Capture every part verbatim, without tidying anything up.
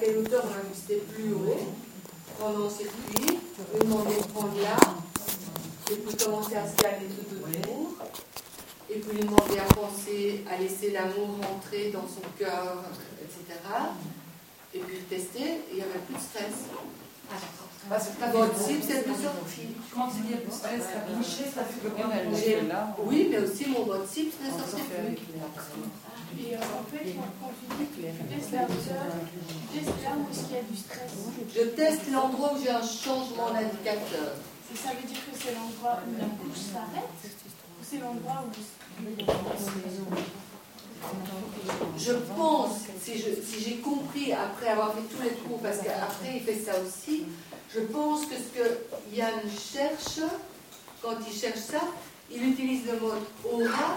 quelle hauteur on a vu que c'était plus haut. Prendre mon circuit, lui demander de prendre là, et puis commencer à scanner tout autour, et puis lui demander à penser, à laisser l'amour rentrer dans son cœur, et cetera. Et puis le tester, et il n'y avait plus de stress. Ah, d'accord. Parce que votre cible, c'est plus sorti. Comment c'est dire plus stress, la cliché, ça fait bien. Oui, mais aussi mon mode cible ne sortait plus. Et euh, en fait, quand tu dis que tu testes la hauteur, tu testes là où est-ce qu'il y a du stress. Je teste l'endroit où j'ai un changement d'indicateur. Et ça veut dire que c'est l'endroit où la couche s'arrête ou c'est l'endroit où... Je pense, si, je, si j'ai compris après avoir fait tous les cours, parce qu'après il fait ça aussi, je pense que ce que Yann cherche, quand il cherche ça, il utilise le mot aura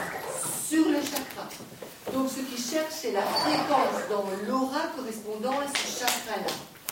sur le chakra. Donc ce qu'il cherche, c'est la fréquence dans l'aura correspondant à ce chakra-là.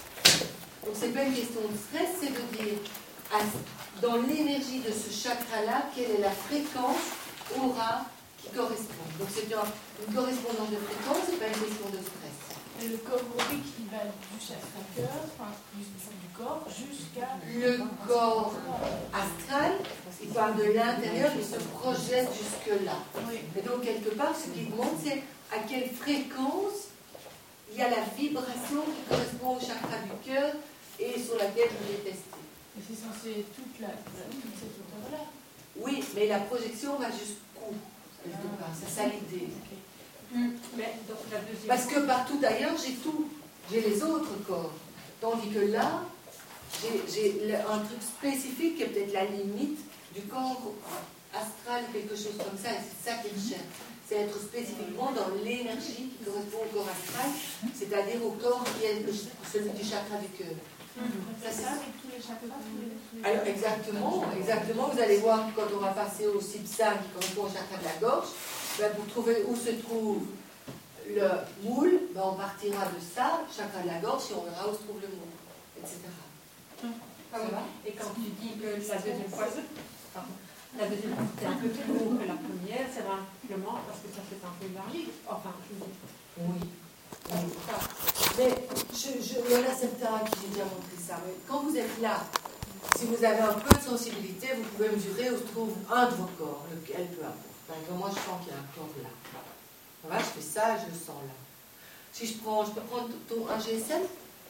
Donc c'est pas une question de stress, c'est de dire, à, dans l'énergie de ce chakra-là, quelle est la fréquence aura qui correspond. Donc c'est une, une correspondance de fréquence, c'est pas une question de stress. Et le corps aurique, il va du chakra cœur, enfin, du corps, jusqu'à... Le corps astral, il parle de l'intérieur, il se projette jusque-là. Oui. Et donc, quelque part, ce qu'il demande, c'est à quelle fréquence il y a la vibration qui correspond au chakra du cœur et sur laquelle je l'ai testé. Et c'est censé toute, la, toute cette hauteur-là. Oui, mais la projection va jusqu'où quelque part. C'est ça l'idée. Okay. Mais donc la deuxième... Parce que partout ailleurs, j'ai tout. J'ai les autres corps. Tandis que là, j'ai un truc spécifique qui est peut-être la limite du corps astral, quelque chose comme ça. Et c'est ça qu'il cherche. C'est être spécifiquement dans l'énergie qui correspond au corps astral, c'est-à-dire au corps qui est celui du chakra du cœur. Ça, c'est ça avec tous les chakras. Alors exactement, exactement. Vous allez voir quand on va passer au Sipsa qui correspond au chakra de la gorge, ben, vous trouvez où se trouve le moule, ben, on partira de ça, chakra de la gorge, et on verra où se trouve le moule, et cetera. Ça va. Et quand tu dis que la deuxième fois, pardon, la deuxième fois c'est un peu plus lourd que la première, c'est simplement parce que ça s'est un peu élargi. Enfin, je dis. Oui. oui. Mais je, je, il y en a certains à qui j'ai déjà montré ça. Mais quand vous êtes là, si vous avez un peu de sensibilité, vous pouvez mesurer où se trouve un de vos corps, lequel peu importe. Par exemple, moi je sens qu'il y a un corps là. Ça va, je fais ça, je le sens là. Si je prends, je peux prendre ton, un G S M,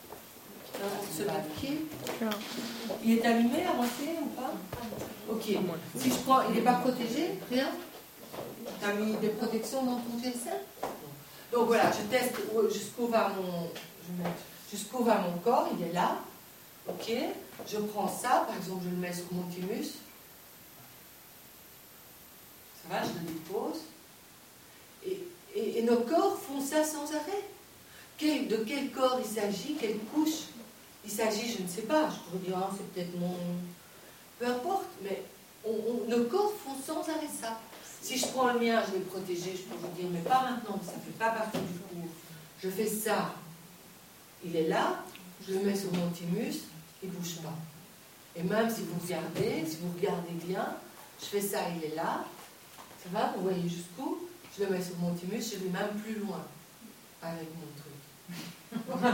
ce papier. Il est allumé à moitié ou pas? Ok. Si je prends, il n'est pas protégé? Rien? Tu as mis des protections dans ton G S M? Donc voilà, je teste jusqu'où va mon, jusqu'où va mon corps, il est là. Ok. Je prends ça, par exemple, je le mets sur mon thymus. Ça va, je le dépose. Et, et, et nos corps font ça sans arrêt. Quel, de quel corps il s'agit? Quelle couche il s'agit? Je ne sais pas. Je pourrais dire, ah, c'est peut-être mon... Peu importe, mais on, on, nos corps font sans arrêt ça. Si je prends le mien, je vais le protéger, je peux vous dire, mais pas maintenant, ça ne fait pas partie du cours. Je fais ça. Il est là, je le mets sur mon thymus, il ne bouge pas. Et même si vous regardez, si vous regardez bien, je fais ça, il est là. Ça va, vous voyez jusqu'où? Je le mets sur mon thymus, je vais même plus loin avec mon truc.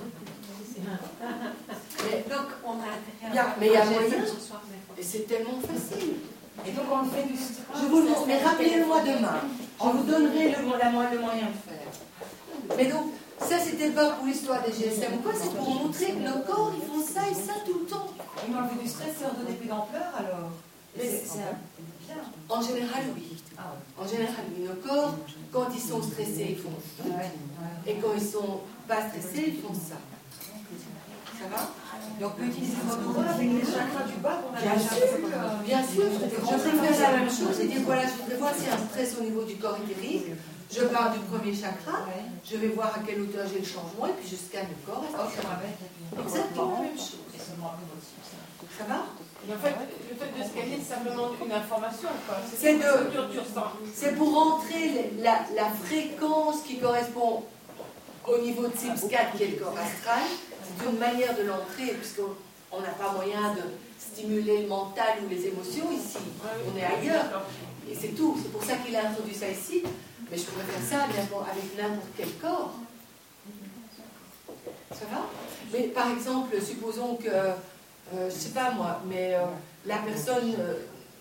mais, donc, on a intérêt à... Mais il y a moyen, et c'est tellement facile. Et donc, on fait du stress. Je vous le montre, mais rappelez-le-moi demain. Je vous donnerai le, la, le moyen de faire. Mais donc, ça, c'était pas pour l'histoire des G S M ou quoi, c'est pour montrer que nos corps, ils font ça et ça tout le temps. Ils m'ont fait du stress, c'est redonner plus d'ampleur, alors. Mais c'est bien. En général, oui. En général, oui. Nos corps, quand ils sont stressés, ils font ça. Et quand ils sont pas stressés, ils font ça. Ça va? Donc, on peut utiliser votre corps avec les chakras du bas qu'on a bien déjà sûr, euh, bien sûr. Je voudrais faire la même chose et dire voilà, je voudrais voir s'il y a un stress au niveau du corps éthérique. Je pars du premier chakra, je vais voir à quelle hauteur j'ai le changement et puis je scanne le corps. Exactement la même chose. Ça va? Et en fait, le fait de scanner, c'est simplement une information. C'est de, c'est pour rentrer la, la fréquence qui correspond au niveau de SIPS quatre qui est le corps astral. C'est une manière de l'entrer, puisqu'on n'a pas moyen de stimuler le mental ou les émotions ici. On est ailleurs. Et c'est tout. C'est pour ça qu'il a introduit ça ici. Mais je pourrais faire ça avec n'importe quel corps. Mais par exemple, supposons que, euh, je sais pas moi, mais euh, la personne, euh,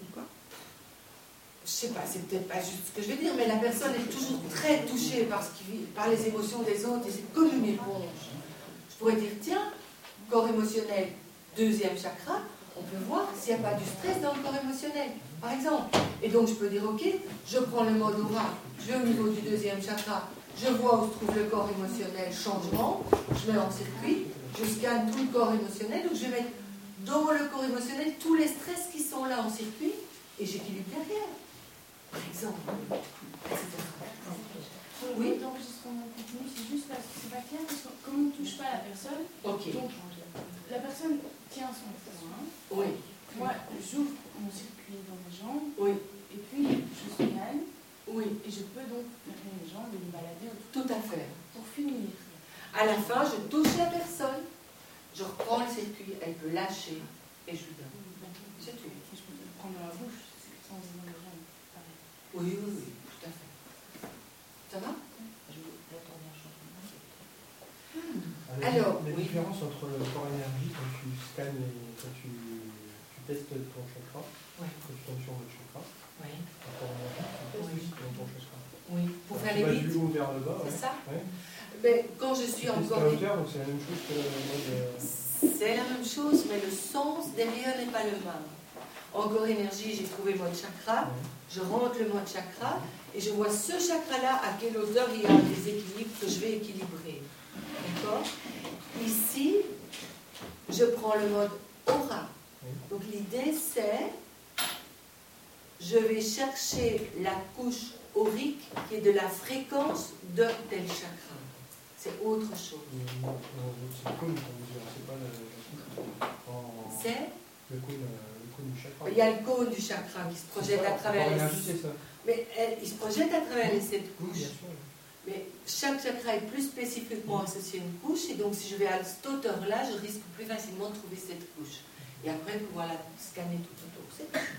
je sais pas, c'est peut-être pas juste ce que je vais dire, mais la personne est toujours très touchée par, ce qui, par les émotions des autres et c'est comme une éponge. Je pourrais dire, tiens, corps émotionnel, deuxième chakra, on peut voir s'il n'y a pas du stress dans le corps émotionnel, par exemple. Et donc je peux dire, ok, je prends le mode aura, je vais au niveau du deuxième chakra, je vois où se trouve le corps émotionnel, changement, je mets en circuit, je scanne tout le corps émotionnel, donc je vais mettre dans le corps émotionnel tous les stress qui sont là en circuit, et j'équilibre derrière, par exemple, et cetera. Oui. D'enregistrement continu, c'est juste parce que c'est pas clair, parce que comme on ne touche pas la personne, Ok. donc la personne tient son point. Oui. Moi, j'ouvre mon circuit dans mes jambes, Oui. et puis je scanne, Oui. et je peux donc faire mes jambes et me balader autour. Tout à fait. Pour finir. À la fin, je touche la personne, je reprends le circuit, elle peut lâcher, et je lui donne. C'est tout. Si je peux le prendre dans la bouche, sans ouvrir mes jambes, pareil. Oui, oui, oui, tout à fait. Ça va? Alors, la oui. différence entre le corps énergie quand tu scannes et quand tu, tu testes ton chakra, Oui. quand tu tombes sur le chakra, Oui. le corps énergie, tu testes Oui. aussi ton ton chakra. Oui, pour Alors, faire tu les vas vides. du haut vers le bas. C'est ouais. ça? Ouais. Mais quand je suis Tu testes encore. la hauteur, donc c'est la même chose que le mode. euh, C'est la même chose, mais le sens derrière n'est pas le même. Encore énergie, j'ai trouvé mode chakra, ouais. je rentre le mode chakra et je vois ce chakra-là à quelle hauteur il y a des équilibres que je vais équilibrer. D'accord? Ici, je prends le mode aura. Oui. Donc l'idée c'est, je vais chercher la couche aurique qui est de la fréquence de tel chakra. C'est autre chose. Non, non, c'est le cône qu'on mesure, c'est pas la, la couche. En- C'est, le cône, euh, le cône du chakra. il y a le cône du chakra qui se projette à travers les les... c'est ça. Mais elle, il se projette à travers les sept Oui, bien couches. sûr. Mais chaque chakra est plus spécifiquement associé à une couche, et donc si je vais à cette hauteur-là, je risque plus facilement de trouver cette couche. Et après, pouvoir la scanner tout autour. C'est tout.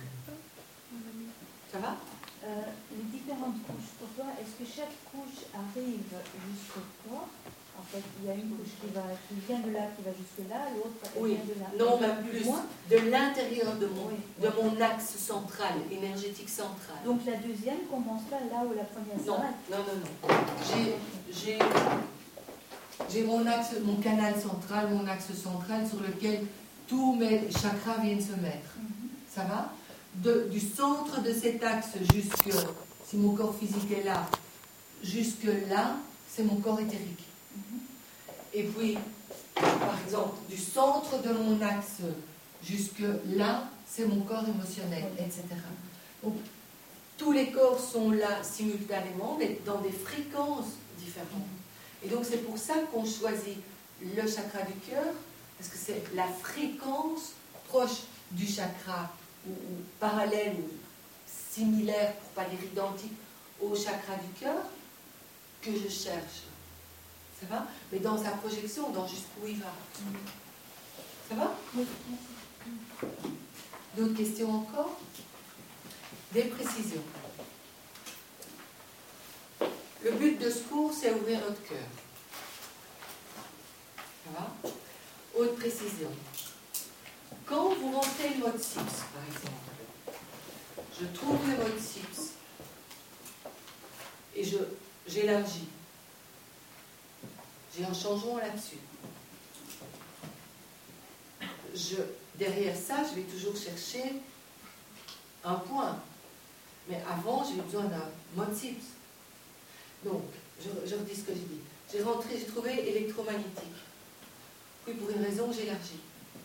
Ça va? Euh, les différentes couches, pour toi, est-ce que chaque couche arrive jusqu'au corps? En fait, il y a une couche qui, va, qui vient de là, qui va jusque là, l'autre elle Oui. vient de là. Non, même plus. Loin. De l'intérieur de mon, Oui. de mon axe central, énergétique central. Donc la deuxième commence pas là où la première Non, s'arrête. non, non, non. J'ai, j'ai, j'ai mon axe, mon canal central, mon axe central sur lequel tous mes chakras viennent se mettre. Mhm. Ça va? De, du centre de cet axe jusque, si mon corps physique est là, jusque là, c'est mon corps éthérique. Mhm. Et puis, par exemple, du centre de mon axe jusque là, c'est mon corps émotionnel, et cetera. Donc, tous les corps sont là simultanément, mais dans des fréquences différentes. Et donc, c'est pour ça qu'on choisit le chakra du cœur, parce que c'est la fréquence proche du chakra, ou, ou parallèle, ou similaire, pour ne pas dire identique, au chakra du cœur, que je cherche. Ça va? Mais dans sa projection, dans jusqu'où il va. Ça va? Oui. D'autres questions encore? Des précisions. Le but de ce cours, c'est ouvrir notre cœur. Ça va? Autre précision. Quand vous rentrez le mode S I P S, par exemple, je trouve le mode S I P S et je, j'élargis. J'ai un changement là-dessus. Je, derrière ça, je vais toujours chercher un point. Mais avant, j'ai besoin d'un mode S I P S. Donc, je, je redis ce que j'ai dit. J'ai rentré, j'ai trouvé électromagnétique. Puis pour une raison, j'élargis.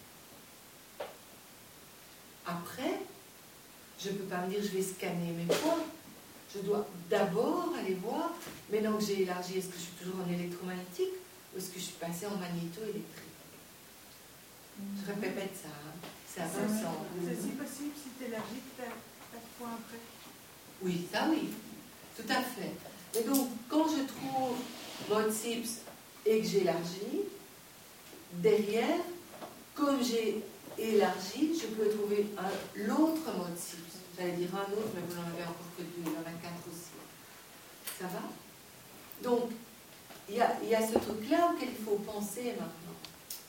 Après, je ne peux pas me dire je vais scanner mes points. Je dois d'abord aller voir, maintenant que j'ai élargi, est-ce que je suis toujours en électromagnétique ou est-ce que je suis passée en magnéto-électrique? Je répète ça, hein. C'est intéressant. C'est si possible si tu élargis quatre points après. Oui, ça oui, tout à fait. Et donc, quand je trouve mode S I P S et que j'élargis, derrière, comme j'ai élargi, je peux trouver un, l'autre mode S I P S. J'allais dire un autre, mais vous n'en avez encore que deux, il y en a quatre aussi. Ça va? Donc, il y a, il y a ce truc-là auquel il faut penser maintenant.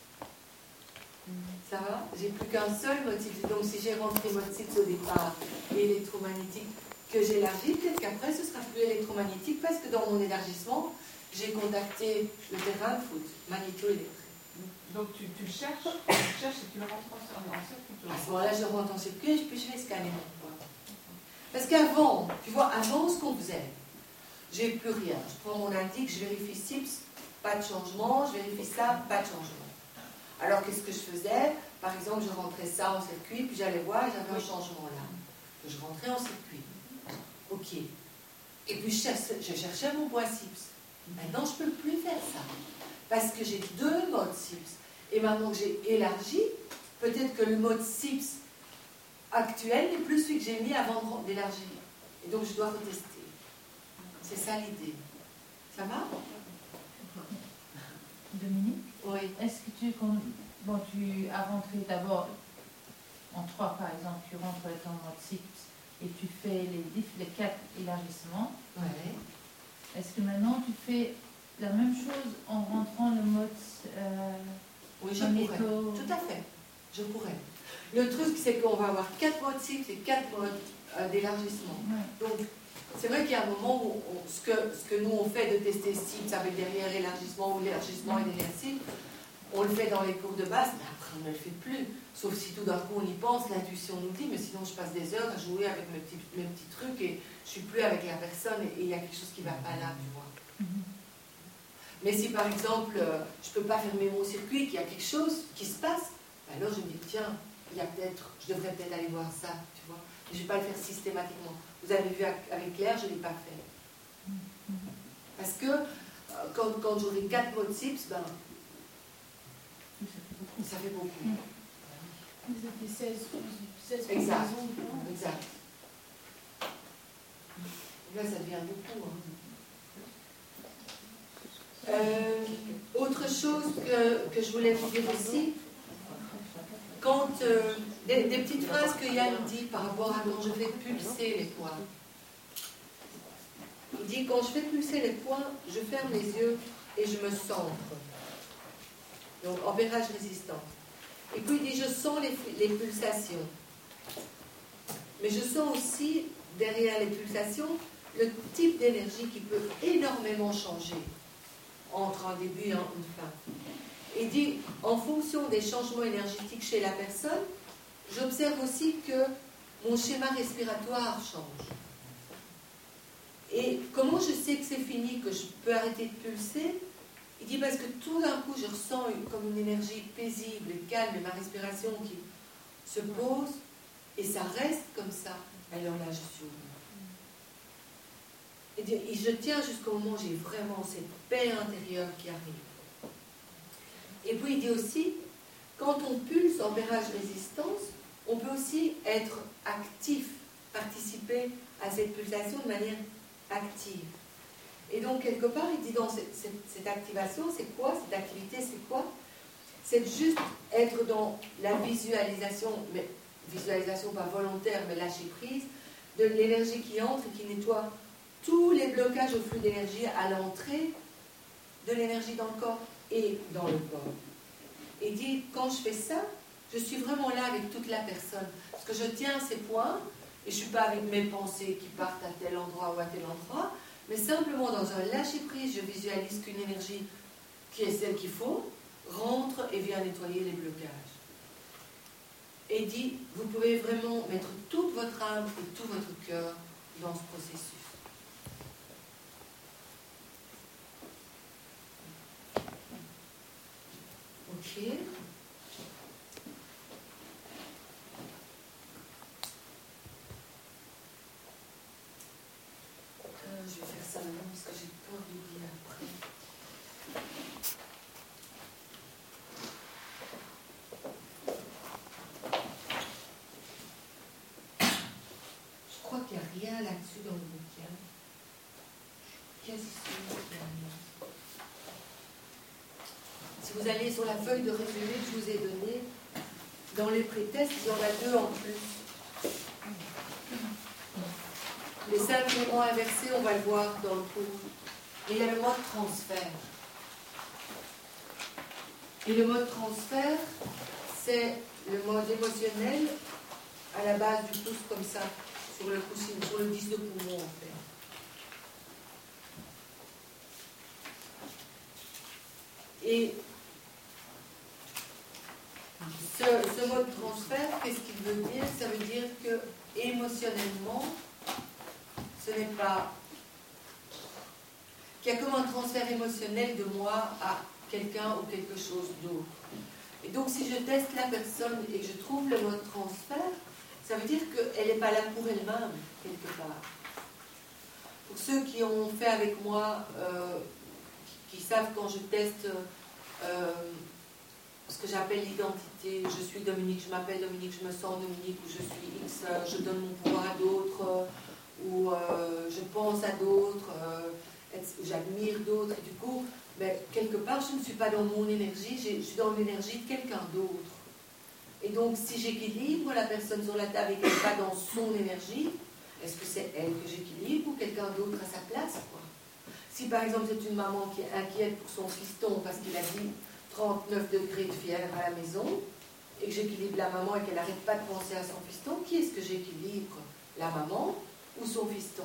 Ça va? J'ai plus qu'un seul mode six. Donc si j'ai rentré mode six au départ et électromagnétique que j'élargis, peut-être qu'après ce sera plus électromagnétique parce que dans mon élargissement, j'ai contacté le terrain de foot, magnéto-électrique. Donc tu, tu le cherches, tu le cherches et tu le rentres en, en circuit. À ce moment-là, je rentre en circuit, puis je vais scanner mon poids. Parce qu'avant, tu vois, avant ce qu'on faisait, j'ai plus rien. Je prends mon indice, je vérifie S I P S, pas de changement, je vérifie ça, pas de changement. Alors qu'est-ce que je faisais? Par exemple, je rentrais ça en circuit, puis j'allais voir, j'avais un changement là. Je rentrais en circuit. Ok. Et puis je cherchais, je cherchais mon poids S I P S. Maintenant, je ne peux plus faire ça. Parce que j'ai deux modes S I P S. Et maintenant que j'ai élargi, peut-être que le mode S I P S actuel n'est plus celui que j'ai mis avant d'élargir. Et donc, je dois retester. C'est ça l'idée. Ça va? Dominique? Oui. Est-ce que tu, bon, tu as rentré d'abord en trois, par exemple, tu rentres dans ton mode S I P S et tu fais les, les quatre élargissements. Ouais. Est-ce que maintenant tu fais la même chose en rentrant le mode euh, Oui, je magnéto... pourrais. Tout à fait. Je pourrais. Le truc, c'est qu'on va avoir quatre modes S I P S et quatre modes euh, d'élargissement. Ouais. Donc, c'est vrai qu'il y a un moment où on, ce, que, ce que nous on fait de tester S I P S avec derrière élargissement ou l'élargissement et derrière S I P S, on le fait dans les cours de base, mais après on ne le fait plus. Sauf si tout d'un coup on y pense, l'intuition nous dit, mais sinon je passe des heures à jouer avec mes petits, mes petits trucs et je suis plus avec la personne et il y a quelque chose qui ne va pas là, tu vois. Mm-hmm. Mais si par exemple euh, je ne peux pas fermer mon circuit, qu'il y a quelque chose qui se passe, alors je me dis tiens, il y a peut-être, je devrais peut-être aller voir ça, tu vois. Mais je ne vais pas le faire systématiquement. Vous avez vu avec Claire, je ne l'ai pas fait. Parce que euh, quand, quand j'aurai quatre modes S I P S, ben, ça fait beaucoup. Vous étiez seize, seize Exact. maisons, non? Exact. Là, ça devient beaucoup. Hein. Euh, autre chose que, que je voulais vous dire aussi, quand euh, des, des petites phrases que Yann dit par rapport à quand je fais pulser les points. Il dit quand je fais pulser les points, je ferme les yeux et je me centre. Donc ampérage résistant. Et puis il dit je sens les, les pulsations. Mais je sens aussi derrière les pulsations le type d'énergie qui peut énormément changer entre un début et une fin. Il dit, en fonction des changements énergétiques chez la personne, j'observe aussi que mon schéma respiratoire change. Et comment je sais que c'est fini, que je peux arrêter de pulser? Il dit, parce que tout d'un coup, je ressens comme une énergie paisible et calme, et ma respiration qui se pose, et ça reste comme ça. Alors là, je suis au bout. Il dit, et je tiens jusqu'au moment où j'ai vraiment cette paix intérieure qui arrive. Et puis il dit aussi, quand on pulse en ampérage résistance, on peut aussi être actif, participer à cette pulsation de manière active. Et donc quelque part, il dit dans cette, cette, cette activation, c'est quoi? Cette activité, c'est quoi? C'est juste être dans la visualisation, mais visualisation pas volontaire, mais lâcher prise, de l'énergie qui entre et qui nettoie tous les blocages au flux d'énergie à l'entrée de l'énergie dans le corps et dans le corps. Et dit, quand je fais ça, je suis vraiment là avec toute la personne. Parce que je tiens ces points, et je ne suis pas avec mes pensées qui partent à tel endroit ou à tel endroit, mais simplement dans un lâcher-prise, je visualise qu'une énergie qui est celle qu'il faut, rentre et vient nettoyer les blocages. Et dit, vous pouvez vraiment mettre toute votre âme et tout votre cœur dans ce processus. Ok. Euh, je vais faire ça maintenant parce que j'ai peur d'oublier après. Je crois qu'il n'y a rien là-dessus dans le bouquin. Je suis quasi sûre qu'il n'y a rien. Si vous allez sur la feuille de résumé que je vous ai donnée, dans les pré-tests, il y en a deux en plus. Les cinq mouvements inversés, on va le voir dans le cours. Mais il y a le mode transfert. Et le mode transfert, c'est le mode émotionnel à la base du pouce comme ça, sur le pouce, sur le disque de poumon en fait. Et ce, ce mode transfert, qu'est-ce qu'il veut dire? Ça veut dire que émotionnellement, ce n'est pas qu'il y a comme un transfert émotionnel de moi à quelqu'un ou quelque chose d'autre. Et donc si je teste la personne et que je trouve le mode transfert, ça veut dire qu'elle n'est pas là pour elle-même, quelque part. Pour ceux qui ont fait avec moi, euh, qui, qui savent quand je teste euh, ce que j'appelle l'identité, je suis Dominique, je m'appelle Dominique, je me sens Dominique, ou je suis X, je donne mon pouvoir à d'autres, ou euh, je pense à d'autres, euh, j'admire d'autres, et du coup, mais quelque part, je ne suis pas dans mon énergie, je suis dans l'énergie de quelqu'un d'autre. Et donc, si j'équilibre la personne sur la table et qu'elle n'est pas dans son énergie, est-ce que c'est elle que j'équilibre ou quelqu'un d'autre à sa place, quoi? Si par exemple c'est une maman qui est inquiète pour son fiston parce qu'il a dit trente-neuf degrés de fièvre à la maison, et que j'équilibre la maman et qu'elle n'arrête pas de penser à son fiston, qui est-ce que j'équilibre? La maman ou son fiston?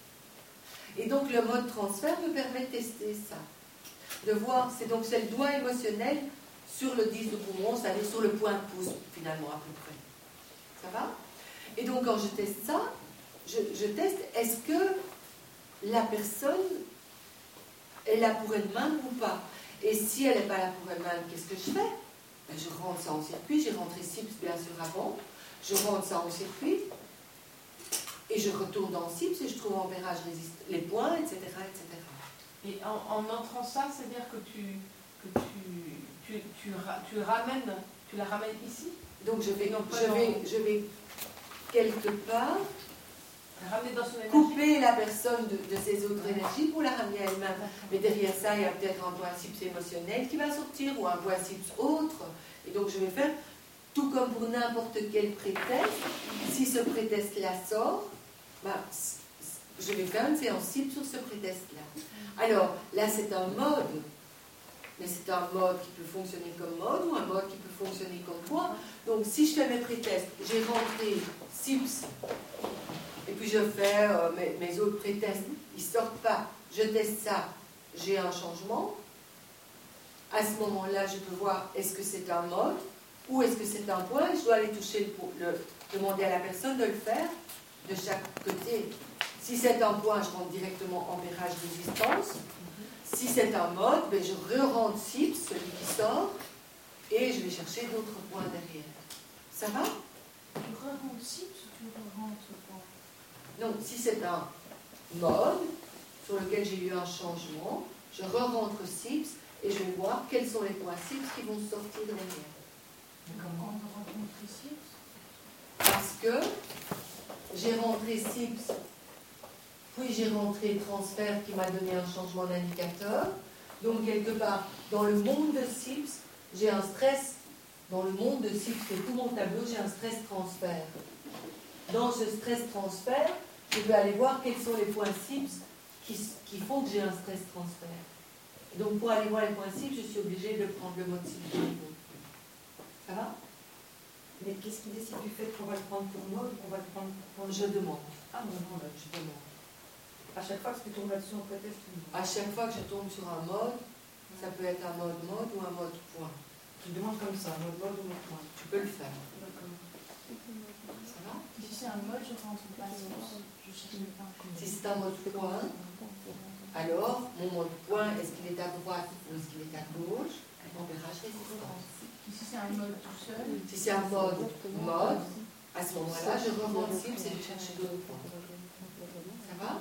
Et donc le mode transfert me permet de tester ça. De voir, c'est donc c'est le doigt émotionnel sur le disque de poumon, c'est-à-dire sur le point de pouce, finalement, à peu près. Ça va? Et donc, quand je teste ça, je, je teste, est-ce que la personne est là pour elle-même ou pas? Et si elle n'est pas là pour elle-même, qu'est-ce que je fais? Ben, je rentre ça en circuit, j'ai rentré SIPS bien sûr avant, je rentre ça en circuit, et je retourne dans SIPS et je trouve en virage les points, et cetera, et cetera. Et en, en entrant ça, c'est-à-dire que tu, que tu, tu, tu, tu ramènes, tu la ramènes ici? Donc je vais, non, je vais, dans... je vais quelque part ramener dans son énergie. Couper la personne de, de ses autres énergies pour la ramener à elle-même. Mais derrière ça, il y a peut-être un point SIPS émotionnel qui va sortir ou un point SIPS autre. Et donc je vais faire, tout comme pour n'importe quel prétexte, si ce prétexte-là sort, ben, je vais faire une séance SIPS sur ce prétexte-là. Alors, là, c'est un mode, mais c'est un mode qui peut fonctionner comme mode ou un mode qui peut fonctionner comme point. Donc, si je fais mes prétests, j'ai rentré SIPS, et puis je fais euh, mes, mes autres prétests, ils ne sortent pas, je teste ça, j'ai un changement. À ce moment-là, je peux voir est-ce que c'est un mode ou est-ce que c'est un point, et je dois aller toucher, le, le, demander à la personne de le faire de chaque côté. Si c'est un point, je rentre directement en virage résistance. Si c'est un mode, ben je re-rentre SIPS, celui qui sort, et je vais chercher d'autres points derrière. Ça va? Tu re-rentres SIPS ou tu re-rentres point? Donc, si c'est un mode sur lequel j'ai eu un changement, je re-rentre SIPS et je vais voir quels sont les points SIPS qui vont sortir derrière. Comment on rencontre SIPS? Parce que j'ai rentré SIPS, puis j'ai rentré transfert qui m'a donné un changement d'indicateur. Donc, quelque part, dans le monde de SIPS, j'ai un stress. Dans le monde de SIPS, c'est tout mon tableau, j'ai un stress transfert. Dans ce stress transfert, je vais aller voir quels sont les points SIPS qui, qui font que j'ai un stress transfert. Et donc, pour aller voir les points SIPS, je suis obligée de prendre le mode SIPS. Ça va? Mais qu'est-ce qui décide du fait qu'on va le prendre pour mode ou qu'on va le prendre pour... Je demande. Ah non, non, là, Je demande. à chaque fois que tu tombes là-dessus en prétexte. À chaque fois que je tombe sur un mode, ça peut être un mode mode ou un mode point. Tu demandes comme ça, mode mode ou mode point. Tu peux le faire. D'accord. Ça va? Si c'est un mode, je rentre pas SIPS. Je cherche le point. Si c'est un mode point, alors mon mode point, est-ce qu'il est à droite ou est-ce qu'il est à gauche? On verra chez résistance. Si c'est un mode tout seul. Si c'est un mode mode, à ce moment-là, je remonte SIPS et je cherche d'autres points. Ça va?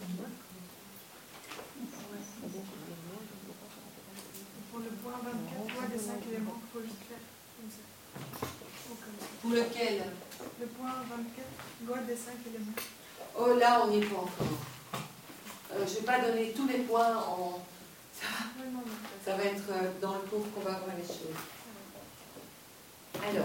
Pour le point vingt-quatre, quoi, les cinq éléments qu'il faut juste faire comme ça. Ou comme ça. Pour lequel? Le point vingt-quatre, loi des cinq éléments. Oh là, on n'y est pas encore. Euh, je ne vais pas donner tous les points en... Ça va, Oui, non, non. ça va être euh, dans le cours qu'on va voir les choses. Alors.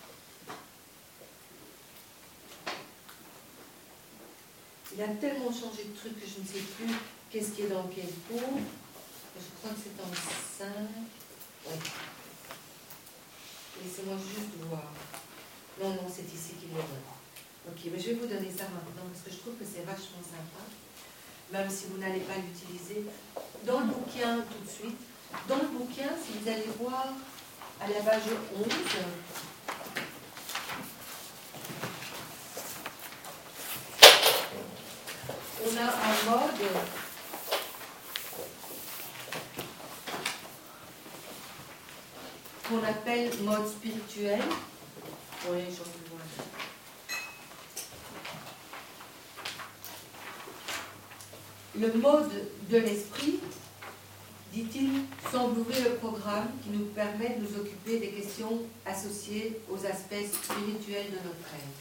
Il a tellement changé de truc que je ne sais plus qu'est-ce qui est dans quel cours. Je crois que c'est en cinq. Oui. Les Laissez-moi juste voir. Non, non, c'est ici qu'il y a. Ok, mais je vais vous donner ça maintenant parce que je trouve que c'est vachement sympa, même si vous n'allez pas l'utiliser dans le bouquin tout de suite. Dans le bouquin, si vous allez voir à la page onze, on a un mode qu'on appelle mode spirituel. Oui, j'en peux voir. Le mode de l'esprit, dit-il, semble ouvrir le programme qui nous permet de nous occuper des questions associées aux aspects spirituels de notre être.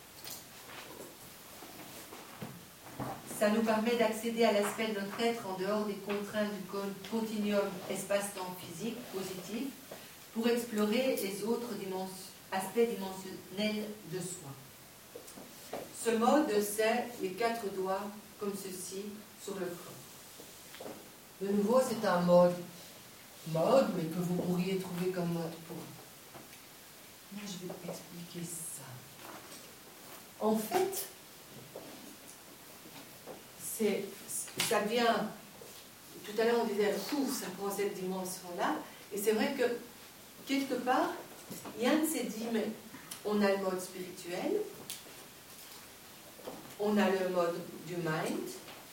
Ça nous permet d'accéder à l'aspect de notre être en dehors des contraintes du continuum espace-temps physique positif pour explorer les autres dimensions, aspects dimensionnels de soi. Ce mode, c'est les quatre doigts comme ceci sur le corps. De nouveau, c'est un mode mode, mais que vous pourriez trouver comme mode pour. Là, je vais expliquer ça. En fait, c'est, ça vient. Tout à l'heure, on disait, fou, ça prend cette dimension-là. Et c'est vrai que, quelque part, Yann s'est dit, mais on a le mode spirituel, on a le mode du mind,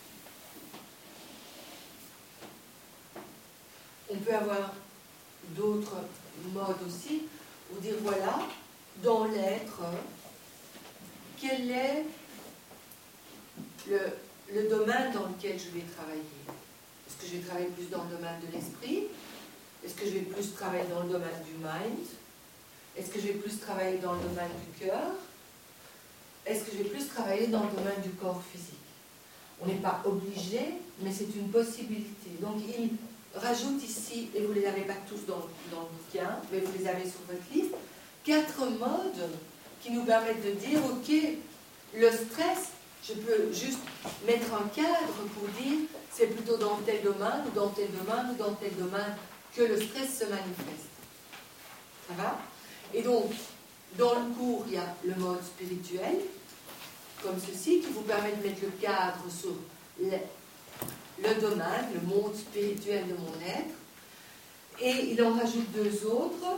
on peut avoir d'autres modes aussi, pour dire, voilà, dans l'être, quel est le, le domaine dans lequel je vais travailler. Est-ce que je vais travailler plus dans le domaine de l'esprit? Est-ce que je vais plus travailler dans le domaine du mind? Est-ce que je vais plus travailler dans le domaine du cœur? Est-ce que je vais plus travailler dans le domaine du corps physique? On n'est pas obligé, mais c'est une possibilité. Donc il rajoute ici, et vous ne les avez pas tous dans, dans le bouquin, mais vous les avez sur votre liste, quatre modes qui nous permettent de dire, ok, le stress, je peux juste mettre un cadre pour dire, c'est plutôt dans tel domaine, ou dans tel domaine, ou dans tel domaine, que le stress se manifeste. Ça va? Et donc, dans le cours, il y a le mode spirituel, comme ceci, qui vous permet de mettre le cadre sur le, le domaine, le monde spirituel de mon être. Et il en rajoute deux autres,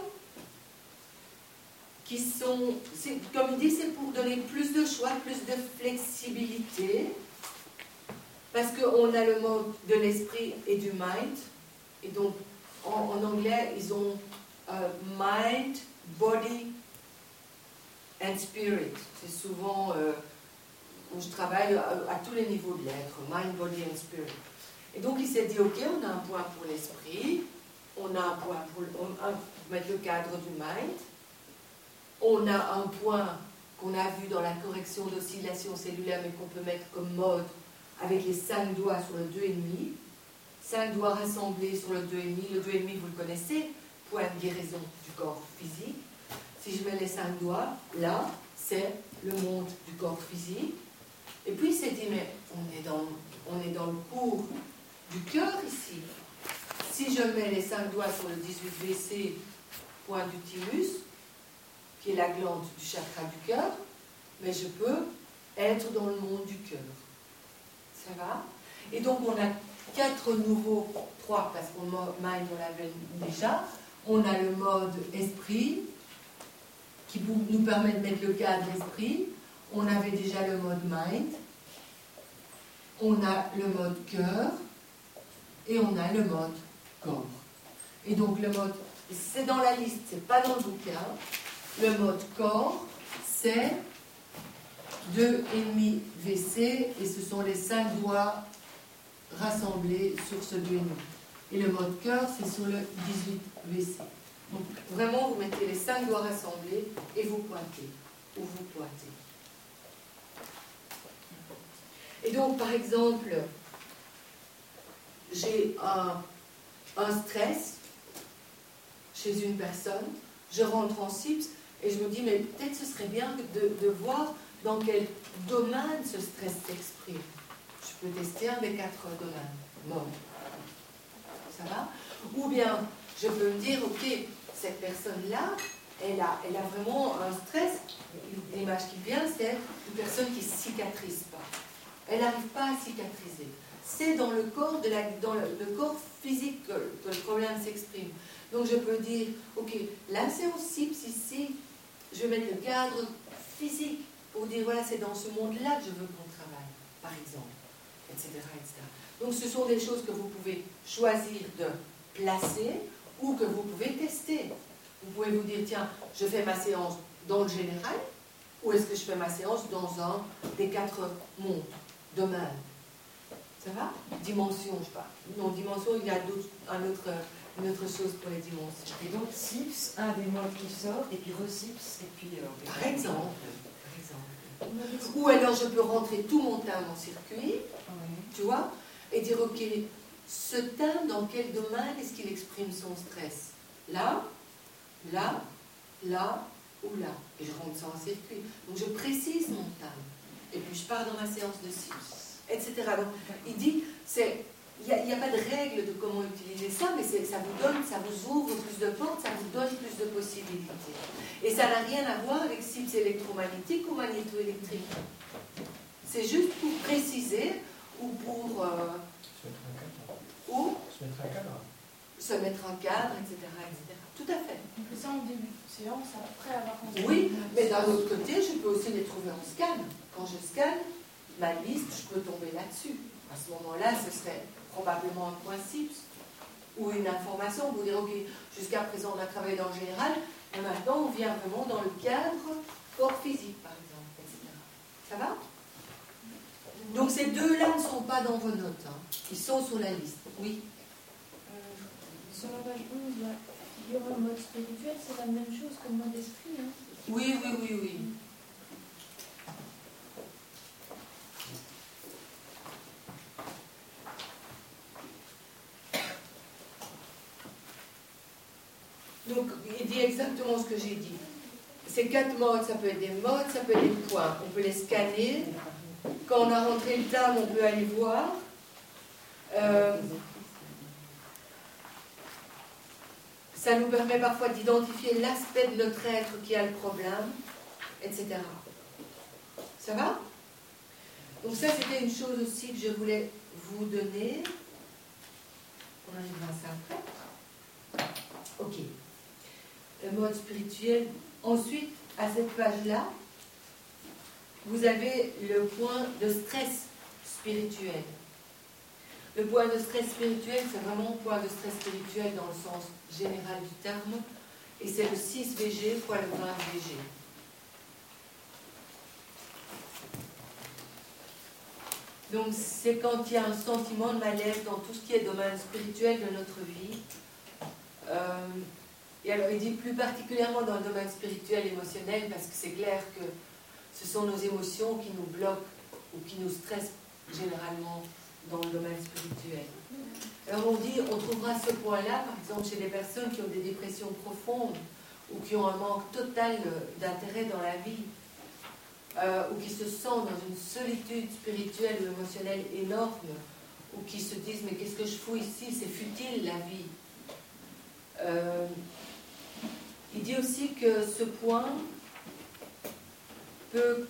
qui sont, comme il dit, c'est pour donner plus de choix, plus de flexibilité, parce qu'on a le mode de l'esprit et du mind, et donc, en, en anglais, ils ont euh, mind, body and spirit. C'est souvent euh, où je travaille à, à tous les niveaux de l'être, mind, body and spirit. Et donc il s'est dit, ok, on a un point pour l'esprit, on a un point pour, on, un, pour mettre le cadre du mind, on a un point qu'on a vu dans la correction d'oscillation cellulaire, mais qu'on peut mettre comme mode avec les cinq doigts sur le deux virgule cinq. Cinq doigts rassemblés sur le deux virgule cinq. Le deux virgule cinq, vous le connaissez, point de guérison du corps physique. Si je mets les cinq doigts, là, c'est le monde du corps physique. Et puis il s'est dit, mais on est dans, on est dans le cours du cœur ici. Si je mets les cinq doigts sur le dix-huit V C, point du thymus, qui est la glande du chakra du cœur, mais je peux être dans le monde du cœur. Ça va? Et donc on a quatre nouveaux, trois, parce qu'on mind, on l'avait déjà. On a le mode esprit, qui nous permet de mettre le cadre esprit. On avait déjà le mode mind. On a le mode cœur. Et on a le mode corps. Et donc le mode, c'est dans la liste, c'est pas dans le bouquin. Le mode corps, c'est deux virgule cinq V C et ce sont les cinq doigts rassemblés sur ce deux virgule cinq. Et le mode cœur, c'est sur le dix-huit V C. Donc vraiment, vous mettez les cinq doigts rassemblés et vous pointez. Ou vous pointez. Et donc, par exemple, j'ai un, un stress chez une personne, je rentre en C I P S et je me dis, mais peut-être ce serait bien de, de voir dans quel domaine ce stress s'exprime. Je peux tester un des quatre domaines. Bon. Ça va? Ou bien, je peux me dire, ok, cette personne-là, elle a, elle a vraiment un stress. L'image qui vient, c'est une personne qui ne cicatrise pas. Elle n'arrive pas à cicatriser. C'est dans le corps, de la, dans le, le corps physique que, que le problème s'exprime. Donc je peux dire, ok, la séance C I P S ici, je vais mettre le cadre physique pour dire, voilà, c'est dans ce monde-là que je veux qu'on travaille, par exemple, et cetera, et cetera. Donc ce sont des choses que vous pouvez choisir de placer ou que vous pouvez tester. Vous pouvez vous dire, tiens, je fais ma séance dans le général, ou est-ce que je fais ma séance dans un des quatre mondes, domaines. Ça va? Dimension, je parle. Non, dimension, il y a un autre, une autre chose pour les dimensions. Et donc, C I P S, un des modes qui sort, et puis re-C I P S, et puis... Euh, par exemple, par exemple. Ou alors je peux rentrer tout mon timbre en circuit, oui. Tu vois, et dire, ok, ce timbre, dans quel domaine est-ce qu'il exprime son stress? Là, là, là ou là. Et je rentre ça en circuit. Donc je précise mon timbre. Et puis je pars dans ma séance de C I P S, et cetera. Donc il dit, c'est... Il n'y a, a pas de règle de comment utiliser ça, mais ça vous donne, ça vous ouvre plus de portes, ça vous donne plus de possibilités. Et ça n'a rien à voir avec C I P S électromagnétique ou magnétoélectrique. C'est juste pour préciser ou pour... Euh, se mettre un cadre. Ou se mettre un cadre. Se mettre un cadre, et cetera, et cetera. Tout à fait. On fait ça en début de séance, après avoir construit. Oui, mais d'un autre côté, je peux aussi les trouver en scan. Quand je scanne ma liste, je peux tomber là-dessus. À ce moment-là, ce serait probablement un point C I P S ou une information pour dire, ok, jusqu'à présent on a travaillé dans le général, mais maintenant on vient vraiment dans le cadre corps physique, par exemple, et cetera. Ça va? Donc ces deux-là ne sont pas dans vos notes, hein. Ils sont sur la liste. Oui. Euh, sur la page onze, là, il y aura un mode spirituel, c'est la même chose que le mode esprit, hein? Oui, oui, oui, oui. Donc, il dit exactement ce que j'ai dit. Ces quatre modes, ça peut être des modes, ça peut être des points. On peut les scanner. Quand on a rentré le terme, on peut aller voir. Euh, ça nous permet parfois d'identifier l'aspect de notre être qui a le problème, et cetera. Ça va? Donc ça, c'était une chose aussi que je voulais vous donner. On arrivera à ça après. Ok. Le mode spirituel. Ensuite, à cette page-là, vous avez le point de stress spirituel. Le point de stress spirituel, c'est vraiment un point de stress spirituel dans le sens général du terme, et c'est le six V G fois le vingt V G. Donc, c'est quand il y a un sentiment de malaise dans tout ce qui est domaine spirituel de notre vie. Euh, Et alors, il dit plus particulièrement dans le domaine spirituel, émotionnel, parce que c'est clair que ce sont nos émotions qui nous bloquent ou qui nous stressent généralement dans le domaine spirituel. Alors, on dit, on trouvera ce point-là, par exemple, chez des personnes qui ont des dépressions profondes ou qui ont un manque total d'intérêt dans la vie, euh, ou qui se sentent dans une solitude spirituelle ou émotionnelle énorme, ou qui se disent, mais qu'est-ce que je fous ici? C'est futile, la vie. Euh, il dit aussi que ce point peut...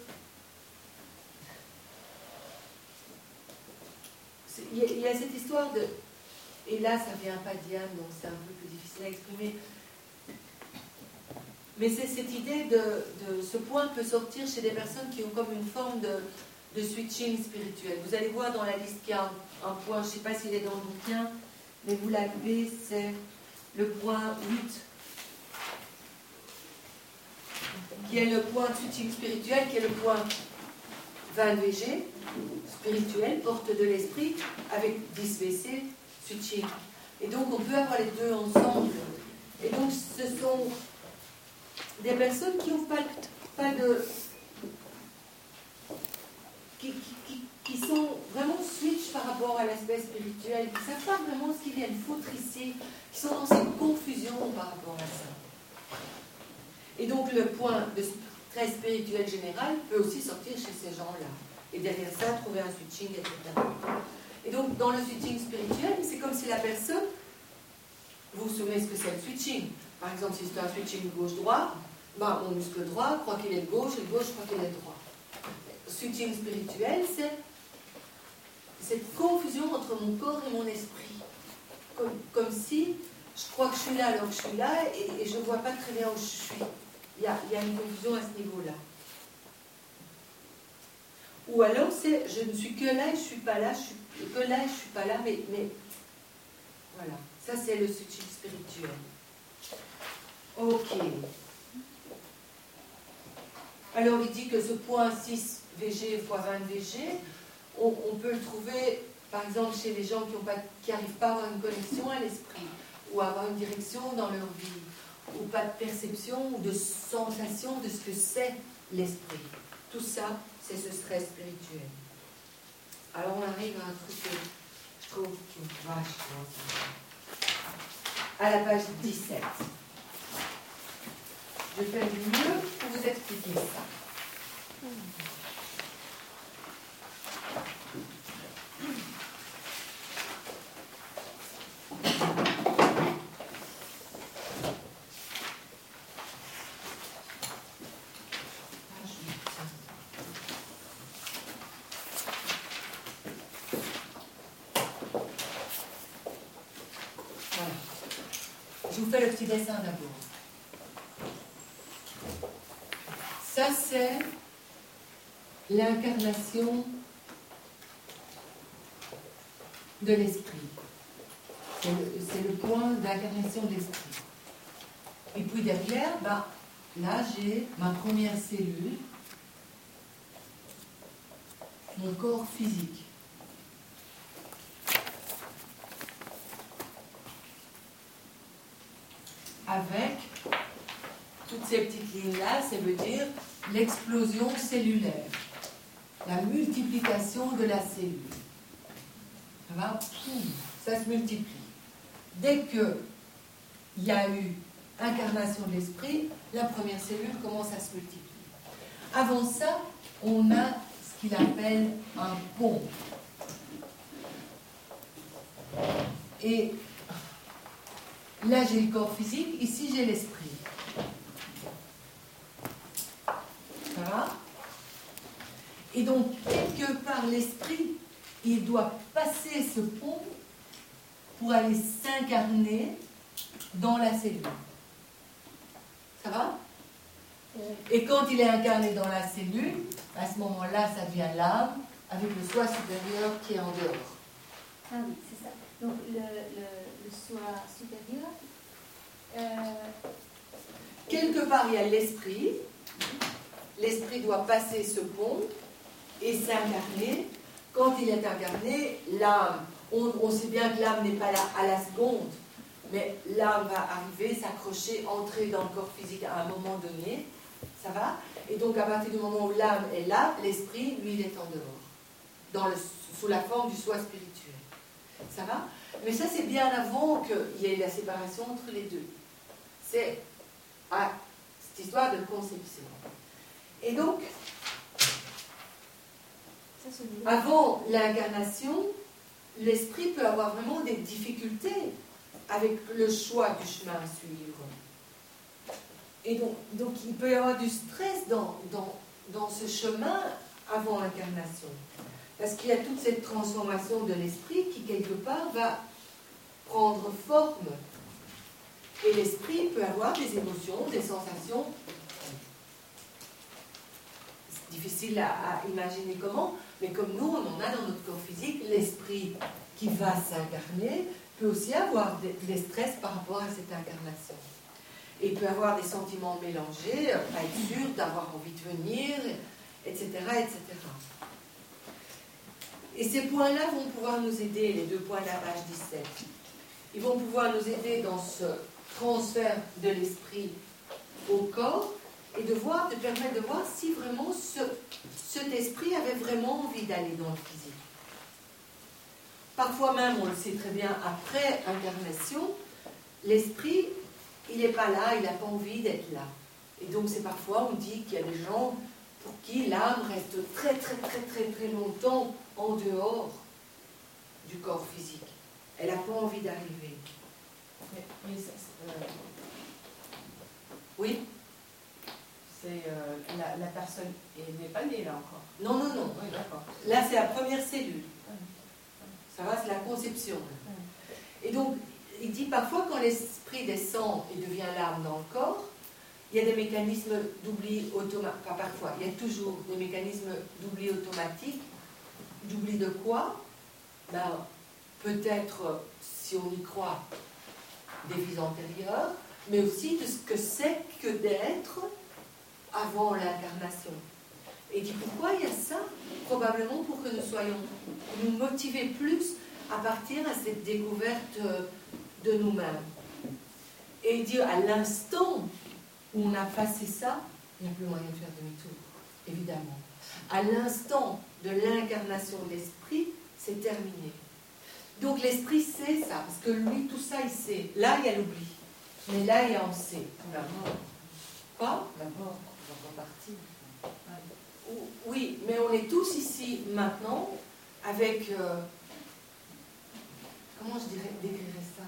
Il y, a, il y a cette histoire de... Et là, ça ne vient pas d'Yann, donc c'est un peu plus difficile à exprimer. Mais c'est cette idée de, de... Ce point peut sortir chez des personnes qui ont comme une forme de, de switching spirituel. Vous allez voir dans la liste qu'il y a un, un point, je ne sais pas s'il est dans le bouquin, mais vous l'avez, c'est... le point huit, qui est le point de switching spirituel, qui est le point vingt V G, spirituel, porte de l'esprit, avec dix V C, switching. Et donc, on peut avoir les deux ensemble. Et donc, ce sont des personnes qui n'ont pas, pas de... Qui, qui, qui, qui sont vraiment switch par rapport à l'aspect spirituel, qui ne savent pas vraiment ce qu'ils viennent foutre ici, qui sont dans cette confusion par rapport à ça. Et donc le point de stress spirituel général peut aussi sortir chez ces gens-là. Et derrière ça, trouver un switching, et cetera. Et donc dans le switching spirituel, c'est comme si la personne, vous vous souvenez ce que c'est le switching, Par exemple, si c'est un switching gauche-droit, ben, mon muscle droit croit qu'il est gauche et le gauche croit qu'il est droit. Switching spirituel, c'est cette confusion entre mon corps et mon esprit. Comme, comme si je crois que je suis là alors que je suis là et, et je ne vois pas très bien où je suis. Il y a, il y a une confusion à ce niveau-là. Ou alors c'est je ne suis que là et je ne suis pas là, je suis que là et je ne suis pas là, mais, mais voilà. Ça c'est le switching spirituel. Ok. Alors il dit que ce point six V G fois vingt V G, on, on peut le trouver par exemple chez les gens qui n'arrivent pas à avoir une connexion à l'esprit, ou à avoir une direction dans leur vie, ou pas de perception ou de sensation de ce que c'est l'esprit. Tout ça, c'est ce stress spirituel. Alors on arrive à un truc que je trouve vachement sympa. À la page dix-sept. Je fais du mieux pour vous expliquer ça. Je vous fais le petit dessin d'abord. Ça, c'est l'incarnation de l'esprit. C'est le, le point d'incarnation de l'esprit. Et puis derrière, ben, là, j'ai ma première cellule, mon corps physique. Avec toutes ces petites lignes-là, ça veut dire l'explosion cellulaire, la multiplication de la cellule. Ça va, ça se multiplie. Dès qu'il y a eu incarnation de l'esprit, la première cellule commence à se multiplier. Avant ça, on a ce qu'il appelle un pont. Et là, j'ai le corps physique, ici, j'ai l'esprit. Ça va? Et donc, quelque part, l'esprit, il doit passer ce pont pour aller s'incarner dans la cellule. Ça va? Et quand il est incarné dans la cellule, à ce moment-là, ça devient l'âme, avec le soi supérieur qui est en dehors. Ah oui, c'est ça. Donc, le, le, le soi supérieur... Euh... Quelque part, il y a l'esprit. L'esprit doit passer ce pont et s'incarner. Quand il est incarné, l'âme, on, on sait bien que l'âme n'est pas là à la seconde, mais l'âme va arriver, s'accrocher, entrer dans le corps physique à un moment donné. Ça va? Et donc, à partir du moment où l'âme est là, l'esprit, lui, il est en dehors, dans le, sous la forme du soi spirituel. Ça va? Mais ça, c'est bien avant qu'il y ait la séparation entre les deux. C'est à cette histoire de conception. Et donc, avant l'incarnation, l'esprit peut avoir vraiment des difficultés avec le choix du chemin à suivre. Et donc, donc il peut y avoir du stress dans, dans, dans ce chemin avant l'incarnation. Parce qu'il y a toute cette transformation de l'esprit qui, quelque part, va prendre forme. Et l'esprit peut avoir des émotions, des sensations. C'est difficile à, à imaginer comment, mais comme nous, on en a dans notre corps physique, l'esprit qui va s'incarner peut aussi avoir des, des stress par rapport à cette incarnation. Et il peut avoir des sentiments mélangés, pas être sûr d'avoir envie de venir, et cetera, et cetera. Et ces points-là vont pouvoir nous aider, les deux points de la page dix-sept. Ils vont pouvoir nous aider dans ce transfert de l'esprit au corps et de voir, de permettre de voir si vraiment ce, cet esprit avait vraiment envie d'aller dans le physique. Parfois même, on le sait très bien, après incarnation, l'esprit, il n'est pas là, il n'a pas envie d'être là. Et donc c'est parfois, on dit qu'il y a des gens pour qui l'âme reste très très très très très longtemps en dehors du corps physique. Elle n'a pas envie d'arriver. Mais, mais ça, euh, Oui. C'est euh, la, la personne n'est pas née là encore. Non, non, non. Oui, d'accord. Là, c'est la première cellule. Ça va, c'est la conception. Et donc, il dit parfois quand l'esprit descend et devient l'âme dans le corps, il y a des mécanismes d'oubli automatique. Pas parfois, il y a toujours des mécanismes d'oubli automatique. D'oubli de quoi? Ben, peut-être, si on y croit, des vies antérieures, mais aussi de ce que c'est que d'être avant l'incarnation. Et il dit pourquoi il y a ça? Probablement pour que nous soyons nous motiver plus à partir à cette découverte de nous-mêmes. Et il dit à l'instant où on a passé ça, il n'y a plus moyen de faire demi-tour, évidemment. À l'instant de l'incarnation de l'esprit, c'est terminé. Donc l'esprit sait ça, parce que lui, tout ça, il sait. Là, il y a l'oubli. Mais là, il y a on sait. La mort. Quoi? La mort, on va partir. Oui, mais on est tous ici maintenant avec... Euh, comment je dirais, décrirais ça?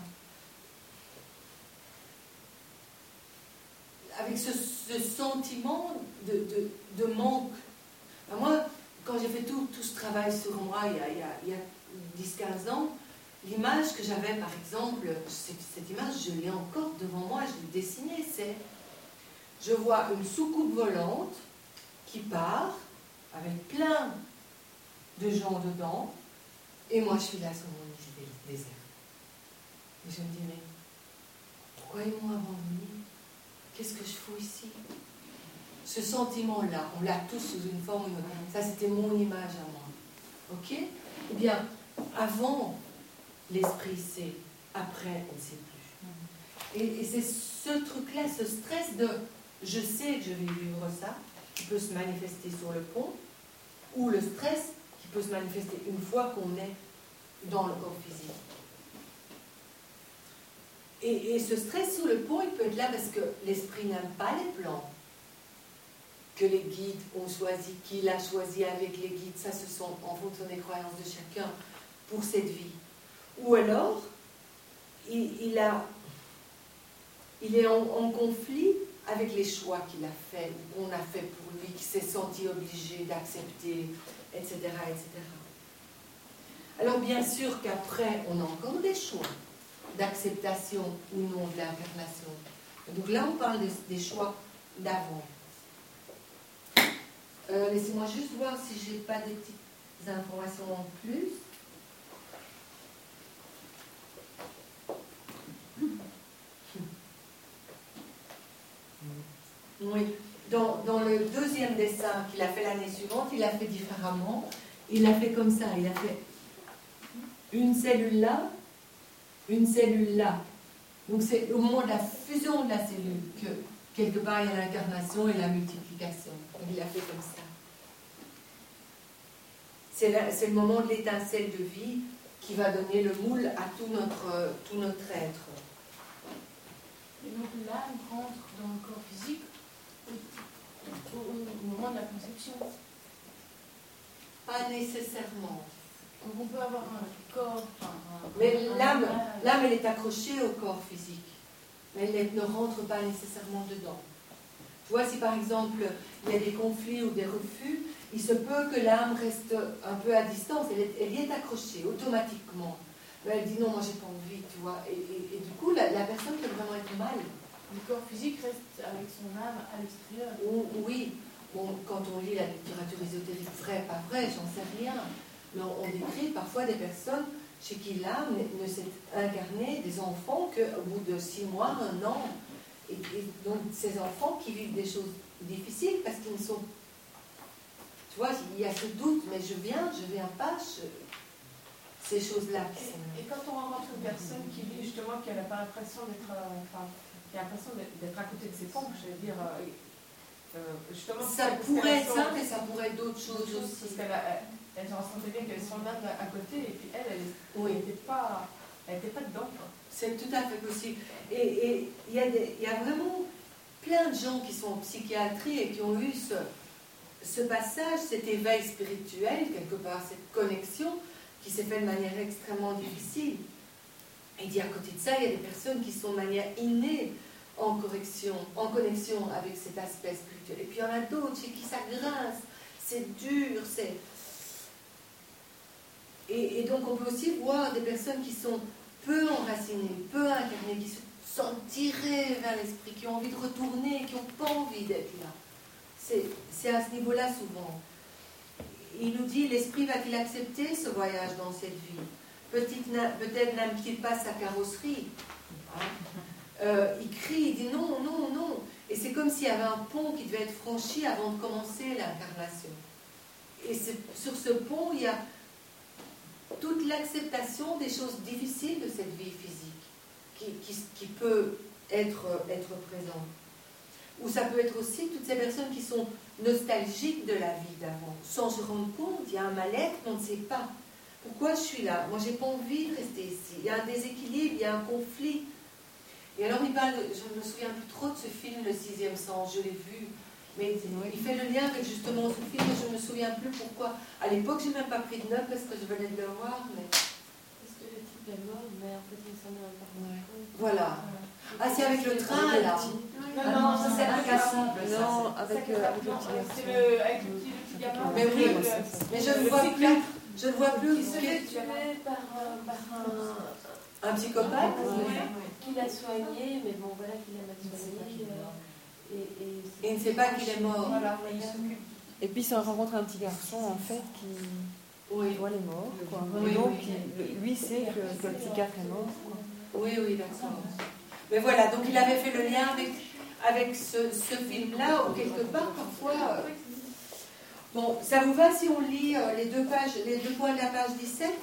Avec ce, ce sentiment de, de, de manque. Ben moi, quand j'ai fait tout, tout ce travail sur moi il y a, il y a, il y a dix à quinze ans, l'image que j'avais, par exemple, cette, cette image, je l'ai encore devant moi, je l'ai dessinée, c'est... Je vois une soucoupe volante qui part avec plein de gens dedans, et moi je suis là sur mon île désert. Et je me dis, mais pourquoi ils m'ont abandonné? Qu'est-ce que je fous ici? Ce sentiment-là, on l'a tous sous une forme ou une autre. Ça, c'était mon image à moi. Ok? Eh bien, avant, l'esprit sait, après, on ne sait plus. Et, et c'est ce truc-là, ce stress de je sais que je vais vivre ça, qui peut se manifester sur le pont, ou le stress qui peut se manifester une fois qu'on est dans le corps physique. Et, et ce stress sur le pont, il peut être là parce que l'esprit n'aime pas les plans que les guides ont choisi, qu'il a choisi avec les guides. Ça, ce sont en fonction des croyances de chacun pour cette vie. Ou alors, il, il, a, il est en, en conflit avec les choix qu'il a fait, ou qu'on a fait pour lui, qui s'est senti obligé d'accepter, et cetera, et cetera. Alors bien sûr qu'après, on a encore des choix d'acceptation ou non de l'incarnation. Donc là, on parle des, des choix d'avant. Euh, laissez-moi juste voir si je n'ai pas des petites informations en plus. Oui. Dans, dans le deuxième dessin qu'il a fait l'année suivante, il a fait différemment. Il a fait comme ça. Il a fait une cellule là, une cellule là. Donc c'est au moment de la fusion de la cellule que quelque part il y a l'incarnation et la multiplication. Donc il a fait comme ça. C'est le moment de l'étincelle de vie qui va donner le moule à tout notre, tout notre être. Et donc l'âme rentre dans le corps physique au, au, au moment de la conception. Pas nécessairement. Donc on peut avoir un corps... Enfin, un, Mais l'âme, un... l'âme, elle est accrochée au corps physique. Mais elle ne rentre pas nécessairement dedans. Tu vois, si par exemple, il y a des conflits ou des refus, il se peut que l'âme reste un peu à distance. Elle, est, elle y est accrochée automatiquement. Mais elle dit non, moi j'ai pas envie, tu vois. Et, et, et du coup, la, la personne peut vraiment être mal. Le corps physique reste avec son âme à l'extérieur. Oui. Bon, quand on lit la littérature ésotérique, vrai, pas vrai, j'en sais rien. Mais on, on décrit parfois des personnes chez qui l'âme ne s'est incarnée, des enfants qu'au bout de six mois, un an. Et, et donc ces enfants qui vivent des choses difficiles parce qu'ils ne sont... Tu vois, il y a ce doute, mais je viens, je viens pas, je... ces choses-là. Et, et quand on rencontre une personne qui vit justement, qui n'a pas l'impression d'être... Euh, enfin, qui a l'impression d'être à côté de ses pompes, je veux dire... Euh, euh, justement, ça pourrait être ça, mais ça pourrait être d'autres choses aussi. Parce qu'elle elle se ressentait bien qu'elle avait son âme à côté, et puis elle, elle oui. n'était pas, elle était pas dedans. C'est tout à fait possible. Et il y, y a vraiment plein de gens qui sont en psychiatrie et qui ont eu ce, ce passage, cet éveil spirituel, quelque part, cette connexion qui s'est faite de manière extrêmement difficile. Et dit à côté de ça, il y a des personnes qui sont de manière innée en correction, en connexion avec cet aspect spirituel. Et puis il y en a d'autres chez qui ça grince, c'est dur, c'est... Et, et donc on peut aussi voir des personnes qui sont peu enracinées, peu incarnées, qui se sentent tirées vers l'esprit, qui ont envie de retourner, qui n'ont pas envie d'être là. C'est, c'est à ce niveau-là souvent. Il nous dit, l'esprit va-t-il accepter ce voyage dans cette vie? Peut-être n'aime-t-il pas sa carrosserie? Hein? Euh, il crie, il dit non, non, non. Et c'est comme s'il y avait un pont qui devait être franchi avant de commencer l'incarnation. Et c'est, sur ce pont, il y a toute l'acceptation des choses difficiles de cette vie physique qui, qui, qui peut être, être présente. Ou ça peut être aussi toutes ces personnes qui sont nostalgiques de la vie d'avant, sans se rendre compte, il y a un mal-être, on ne sait pas. Pourquoi je suis là? Moi, je n'ai pas envie de rester ici. Il y a un déséquilibre, il y a un conflit. Et alors, il parle, je ne me souviens plus trop de ce film, Le Sixième Sens, je l'ai vu, mais il fait le lien avec justement ce film, et je ne me souviens plus pourquoi. À l'époque, je n'ai même pas pris de notes parce que je venais de le voir, mais... Parce que le type est mort, mais en fait, il s'en est un peu rendu compte. Voilà. Ah, c'est avec le train, là. Non, non, ça c'est incassable. Non, avec le C'est le avec le petit le petit gamin. Mais oui, mais je ne vois plus. Je ne vois plus. Qui se fait tuer par un Un psychopathe. qui l'a soigné, mais bon, voilà, qu'il l'a mal soigné. Et, et, Et il ne sait pas qu'il est mort. Voilà, mais il s'occupe. Et puis il rencontre un petit garçon en fait qui Oui, voit les morts. Quoi. Oui, Et donc oui. il- lui sait que, que le psychiatre est mort. Quoi. oui, oui, d'accord. Mais voilà, donc il avait fait le lien avec, avec ce, ce film-là, où quelque part, parfois... euh, Bon, ça vous va si on lit euh, les, deux pages, les deux points de la page dix-sept?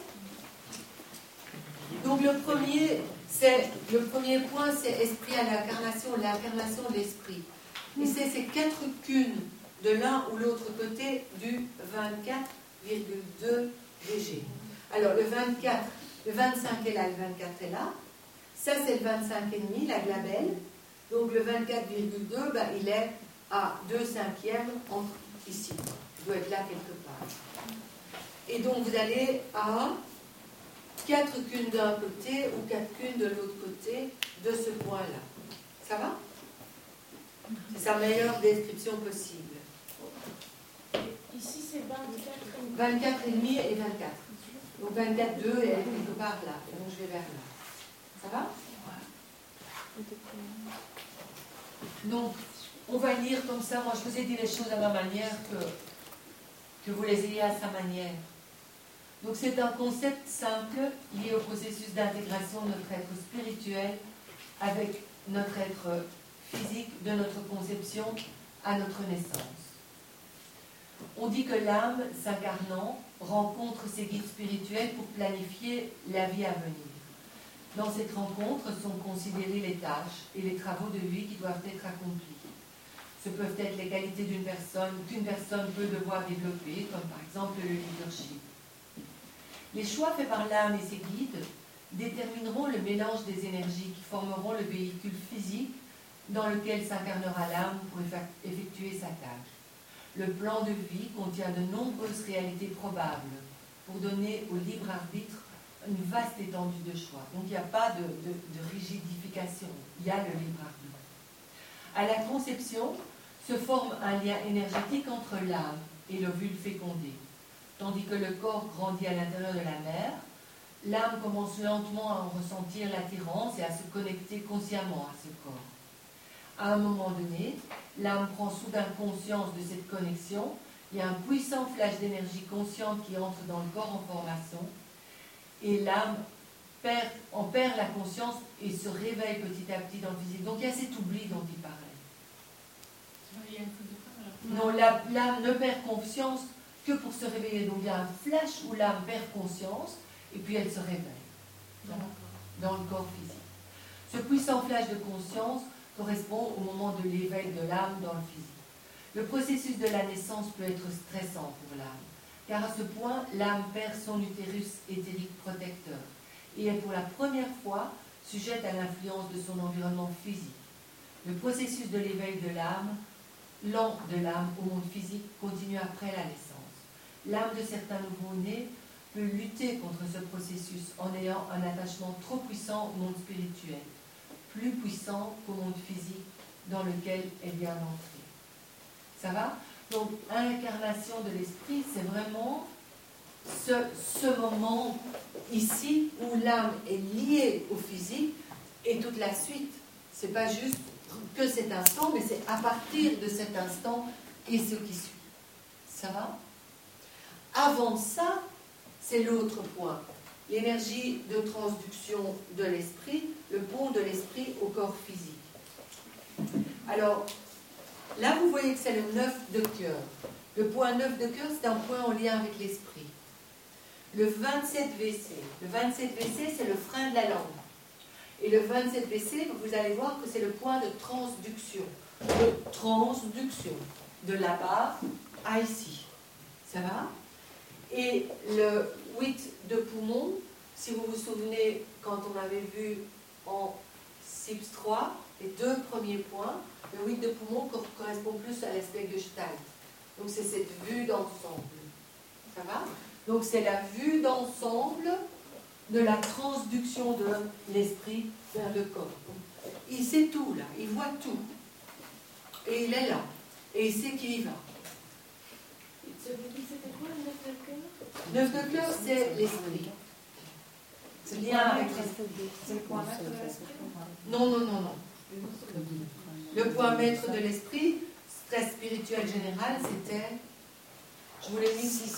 Donc le premier, c'est, le premier point, c'est esprit à l'incarnation, l'incarnation de l'esprit. Et c'est ces quatre cunes de l'un ou l'autre côté du vingt-quatre virgule deux V G. Alors le vingt-quatre, le vingt-cinq est là, le vingt-quatre est là. Ça, c'est le vingt-cinq virgule cinq, la glabelle. Donc le vingt-quatre virgule deux, ben, il est à deux cinquièmes entre ici. Il doit être là quelque part. Et donc vous allez à quatre cunes d'un côté ou quatre cunes de l'autre côté de ce point-là. Ça va? C'est sa meilleure description possible. Ici, c'est vingt-quatre. vingt-quatre virgule cinq et vingt-quatre. Donc vingt-quatre virgule deux est quelque part là. Donc je vais vers là. Ça va? Donc, on va lire comme ça. Moi, je vous ai dit les choses à ma manière que, que vous les ayez à sa manière. Donc, c'est un concept simple lié au processus d'intégration de notre être spirituel avec notre être physique de notre conception à notre naissance. On dit que l'âme, s'incarnant, rencontre ses guides spirituels pour planifier la vie à venir. Dans cette rencontre sont considérées les tâches et les travaux de vie qui doivent être accomplis. Ce peuvent être les qualités d'une personne qu'une personne peut devoir développer, comme par exemple le leadership. Les choix faits par l'âme et ses guides détermineront le mélange des énergies qui formeront le véhicule physique dans lequel s'incarnera l'âme pour effectuer sa tâche. Le plan de vie contient de nombreuses réalités probables pour donner au libre arbitre une vaste étendue de choix. Donc il n'y a pas de, de, de rigidification, il y a le libre arbitre. À la conception se forme un lien énergétique entre l'âme et l'ovule fécondé. Tandis que le corps grandit à l'intérieur de la mère, l'âme commence lentement à en ressentir l'attirance et à se connecter consciemment à ce corps. À un moment donné, l'âme prend soudain conscience de cette connexion, il y a un puissant flash d'énergie consciente qui entre dans le corps en formation, et l'âme perd, en perd la conscience et se réveille petit à petit dans le physique. Donc il y a cet oubli dont il parlait. Il y a une faute de Non, la- l'âme ne perd conscience que pour se réveiller. Donc il y a un flash où l'âme perd conscience et puis elle se réveille dans, dans le corps physique. Ce puissant flash de conscience correspond au moment de l'éveil de l'âme dans le physique. Le processus de la naissance peut être stressant pour l'âme, car à ce point, l'âme perd son utérus éthérique protecteur et est pour la première fois sujette à l'influence de son environnement physique. Le processus de l'éveil de l'âme, lent de l'âme au monde physique, continue après la naissance. L'âme de certains nouveau-nés peut lutter contre ce processus en ayant un attachement trop puissant au monde spirituel. plus puissant qu'au monde physique dans lequel elle vient d'entrer. Ça va? Donc, incarnation de l'esprit, c'est vraiment ce, ce moment ici où l'âme est liée au physique et toute la suite. Ce n'est pas juste que cet instant, mais c'est à partir de cet instant et ce qui suit. Ça va? Avant ça, c'est l'autre point. L'énergie de transduction de l'esprit, le pont de l'esprit au corps physique. Alors, là, vous voyez que c'est le neuf de cœur. Le point neuf de cœur, c'est un point en lien avec l'esprit. Le vingt-sept V C. Le vingt-sept V C, c'est le frein de la langue. Et le vingt-sept V C, vous allez voir que c'est le point de transduction. De transduction. De là-bas à ici. Ça va? Et le huit de poumon, si vous vous souvenez, quand on avait vu en S I P S trois, les deux premiers points, le huit de poumon correspond plus à l'aspect Gestalt. Donc c'est cette vue d'ensemble. Ça va? Donc c'est la vue d'ensemble de la transduction de l'esprit vers le corps. Il sait tout là, il voit tout. Et il est là. Et il sait qu'il y va. C'était quoi le neuf de cœur? Neuf de cœur, c'est l'esprit. C'est le lien avec l'esprit. C'est le point maître de l'esprit? Non, non, non, non. Le point maître de l'esprit, stress spirituel général, c'était, je vous l'ai mis six.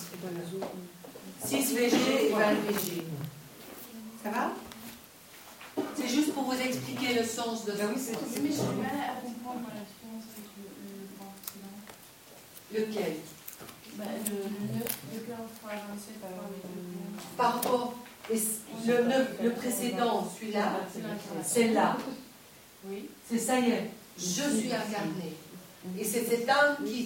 six V G et vingt V G. Ça va? C'est juste pour vous expliquer le sens de ça. Oui, mais j'ai du mal à comprendre la différence avec le, le point précédent. Lequel? Bah, le, le neuf de cœur fois vingt-sept. Euh, Par rapport, le, neuf, le précédent, celui-là, c'est là. Oui. C'est ça y est, je suis incarné. Et c'est cette âme qui,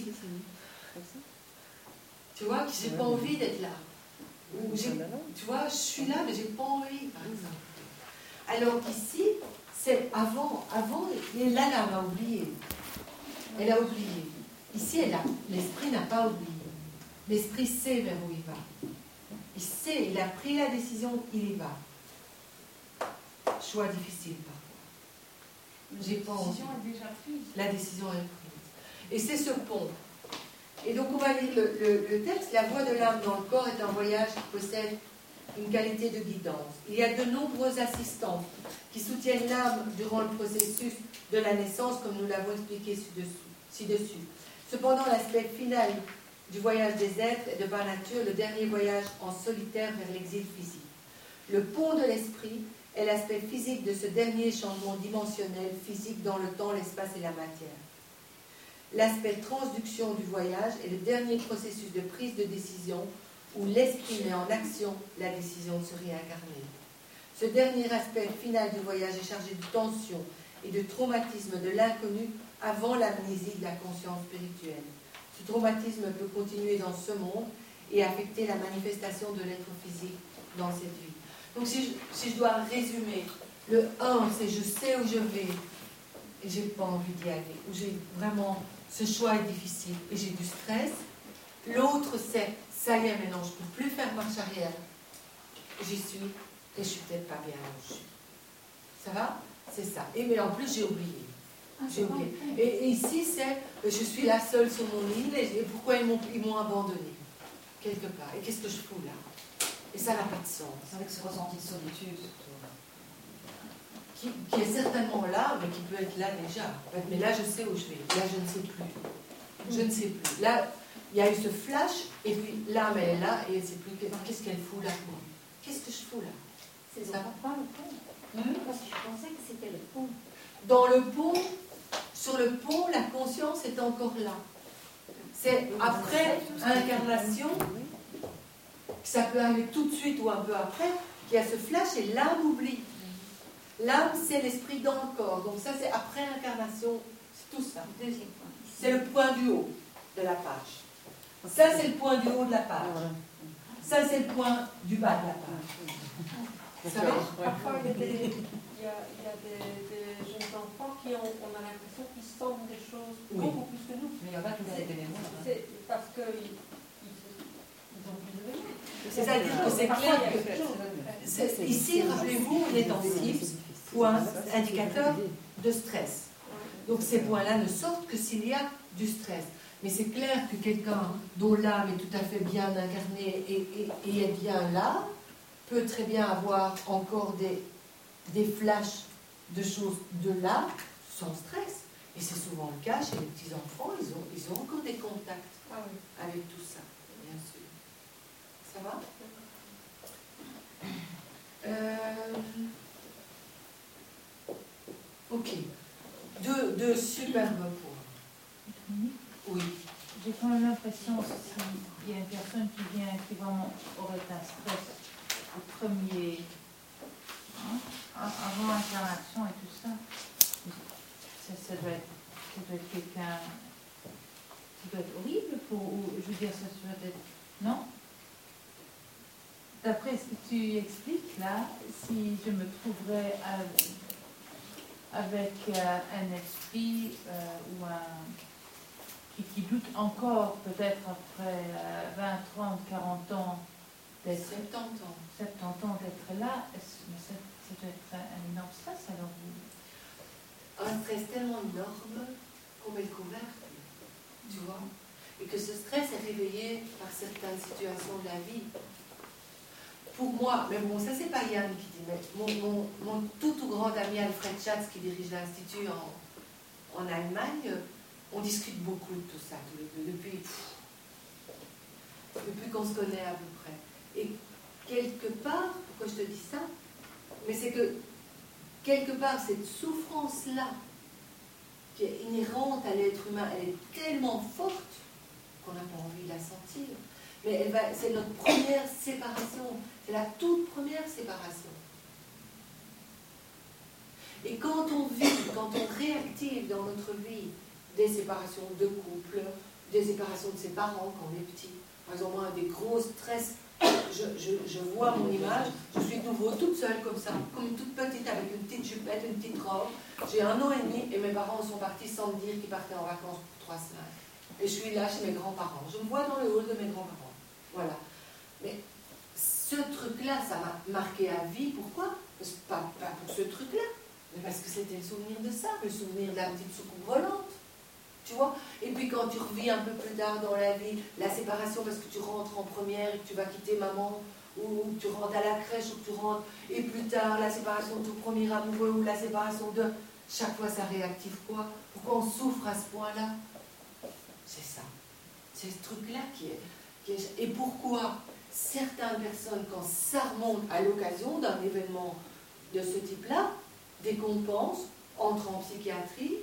tu vois, que j'ai pas envie d'être là. Ou j'ai, tu vois, je suis là, mais j'ai pas envie, par exemple. Alors qu'ici, c'est avant, avant, et là, l'âme a oublié. Elle a oublié. Ici, elle a, l'esprit n'a pas oublié. L'esprit sait vers où il va. Il sait, il a pris la décision, il y va. Choix difficile, parfois. J'ai pas envie. La décision est déjà prise. La décision est prise. Et c'est ce pont. Et donc, on va lire le, le, le texte. La voix de l'âme dans le corps est un voyage qui possède une qualité de guidance. Il y a de nombreux assistants qui soutiennent l'âme durant le processus de la naissance, comme nous l'avons expliqué ci-dessus. Cependant, l'aspect final du voyage des êtres est de par nature le dernier voyage en solitaire vers l'exil physique. Le pont de l'esprit est l'aspect physique de ce dernier changement dimensionnel physique dans le temps, l'espace et la matière. L'aspect transduction du voyage est le dernier processus de prise de décision où l'esprit met en action la décision de se réincarner. Ce dernier aspect final du voyage est chargé de tension et de traumatisme de l'inconnu avant l'amnésie de la conscience spirituelle. Ce traumatisme peut continuer dans ce monde et affecter la manifestation de l'être physique dans cette vie. Donc si je, si je dois résumer, le un, c'est je sais où je vais et j'ai pas envie d'y aller, où j'ai vraiment, ce choix est difficile et j'ai du stress. L'autre, c'est ça y est, maintenant je ne peux plus faire marche arrière. J'y suis et je suis peut-être pas bien là où je suis. Ça va? C'est ça. Et mais en plus, j'ai oublié. J'ai oublié. Et, et ici, c'est je suis la seule sur mon île et, et pourquoi ils m'ont, ils m'ont abandonnée quelque part. Et qu'est-ce que je fous là? Et ça n'a pas de sens. Avec ce ressenti de solitude, surtout. Qui, qui est certainement là, mais qui peut être là déjà. Mais là, je sais où je vais. Là, je ne sais plus. Je ne sais plus. Là, il y a eu ce flash, et puis l'âme, elle est là, et elle ne sait plus. Qu'est-ce qu'elle fout là? Qu'est-ce que je fous là? C'est ça va pas le pont. Hum? Parce que je pensais que c'était le pont. Dans le pont, sur le pont, la conscience est encore là. C'est après incarnation, ça peut aller tout de suite ou un peu après, qu'il y a ce flash et l'âme oublie. L'âme, c'est l'esprit dans le corps. Donc ça, c'est après incarnation, c'est tout ça. Deuxième point. C'est le point du haut de la page. Ça, c'est le point du haut de la page. Ça, c'est le point du bas de la page. Ça va? Parfois, il y a des, il y a, il y a des, des jeunes enfants qui ont, on a l'impression qu'ils sentent des choses beaucoup plus que nous. Mais il n'y a pas tout à fait des mémoires. C'est parce qu'ils ils ont plus de mémoire. C'est-à-dire que c'est clair que... c'est- Ici, rappelez-vous, on est en S I P S. point, indicateur de stress. Donc ces points-là ne sortent que s'il y a du stress. Mais c'est clair que quelqu'un dont l'âme est tout à fait bien incarnée et, et, et est bien là, peut très bien avoir encore des, des flashs de choses de là, sans stress. Et c'est souvent le cas chez les petits-enfants, ils ont, ils ont encore des contacts Ah oui. avec tout ça, bien sûr. Ça va? euh... Ok. Deux, deux superbes points. Oui. J'ai quand même l'impression que s'il y a une personne qui vient qui vraiment aurait un stress au premier, hein, avant l'incarnation et tout ça, ça, ça doit être, ça doit être quelqu'un, ça doit être horrible pour, ou, je veux dire, ça doit être, non? D'après ce que tu expliques là, si je me trouverais avec, avec euh, un esprit euh, ou un qui, qui doute encore, peut-être après euh, vingt, trente, quarante ans d'être soixante-dix ans. soixante-dix ans d'être là, mais ça, ça doit être un, un énorme stress alors. Un stress tellement énorme qu'on met le couvercle, tu vois, et que ce stress est réveillé par certaines situations de la vie. Pour moi, mais bon, ça c'est pas Yann qui dit, mais mon, mon, mon tout tout grand ami Alfred Schatz qui dirige l'Institut en, en Allemagne, on discute beaucoup de tout ça, tous les deux, depuis, pff, depuis qu'on se connaît à peu près. Et quelque part, pourquoi je te dis ça? Mais c'est que, quelque part, cette souffrance-là, qui est inhérente à l'être humain, elle est tellement forte qu'on n'a pas envie de la sentir. Mais elle va, c'est notre première séparation, c'est la toute première séparation. Et quand on vit, quand on réactive dans notre vie, des séparations de couple, des séparations de ses parents quand on est petit. Par exemple, moi, des gros stress, je, je, je vois mon image, je suis de nouveau toute seule comme ça, comme toute petite, avec une petite jupette, une petite robe. J'ai un an et demi et mes parents sont partis sans me dire qu'ils partaient en vacances pour trois semaines. Et je suis là chez mes grands-parents. Je me vois dans le hall de mes grands-parents. Voilà. Mais ce truc-là, ça m'a marqué à vie. Pourquoi? Parce que, pas, pas pour ce truc-là, mais parce que c'était le souvenir de ça, le souvenir de la petite soucoupe volante. Tu vois? Et puis quand tu revis un peu plus tard dans la vie, la séparation parce que tu rentres en première et que tu vas quitter maman, ou que tu rentres à la crèche, ou que tu rentres, et plus tard la séparation de ton premier amoureux, ou la séparation de... Chaque fois ça réactive quoi? Pourquoi on souffre à ce point-là? C'est ça. C'est ce truc-là qui est, qui est... Et pourquoi certaines personnes, quand ça remonte à l'occasion d'un événement de ce type-là, dès qu'on pense, entrent en psychiatrie,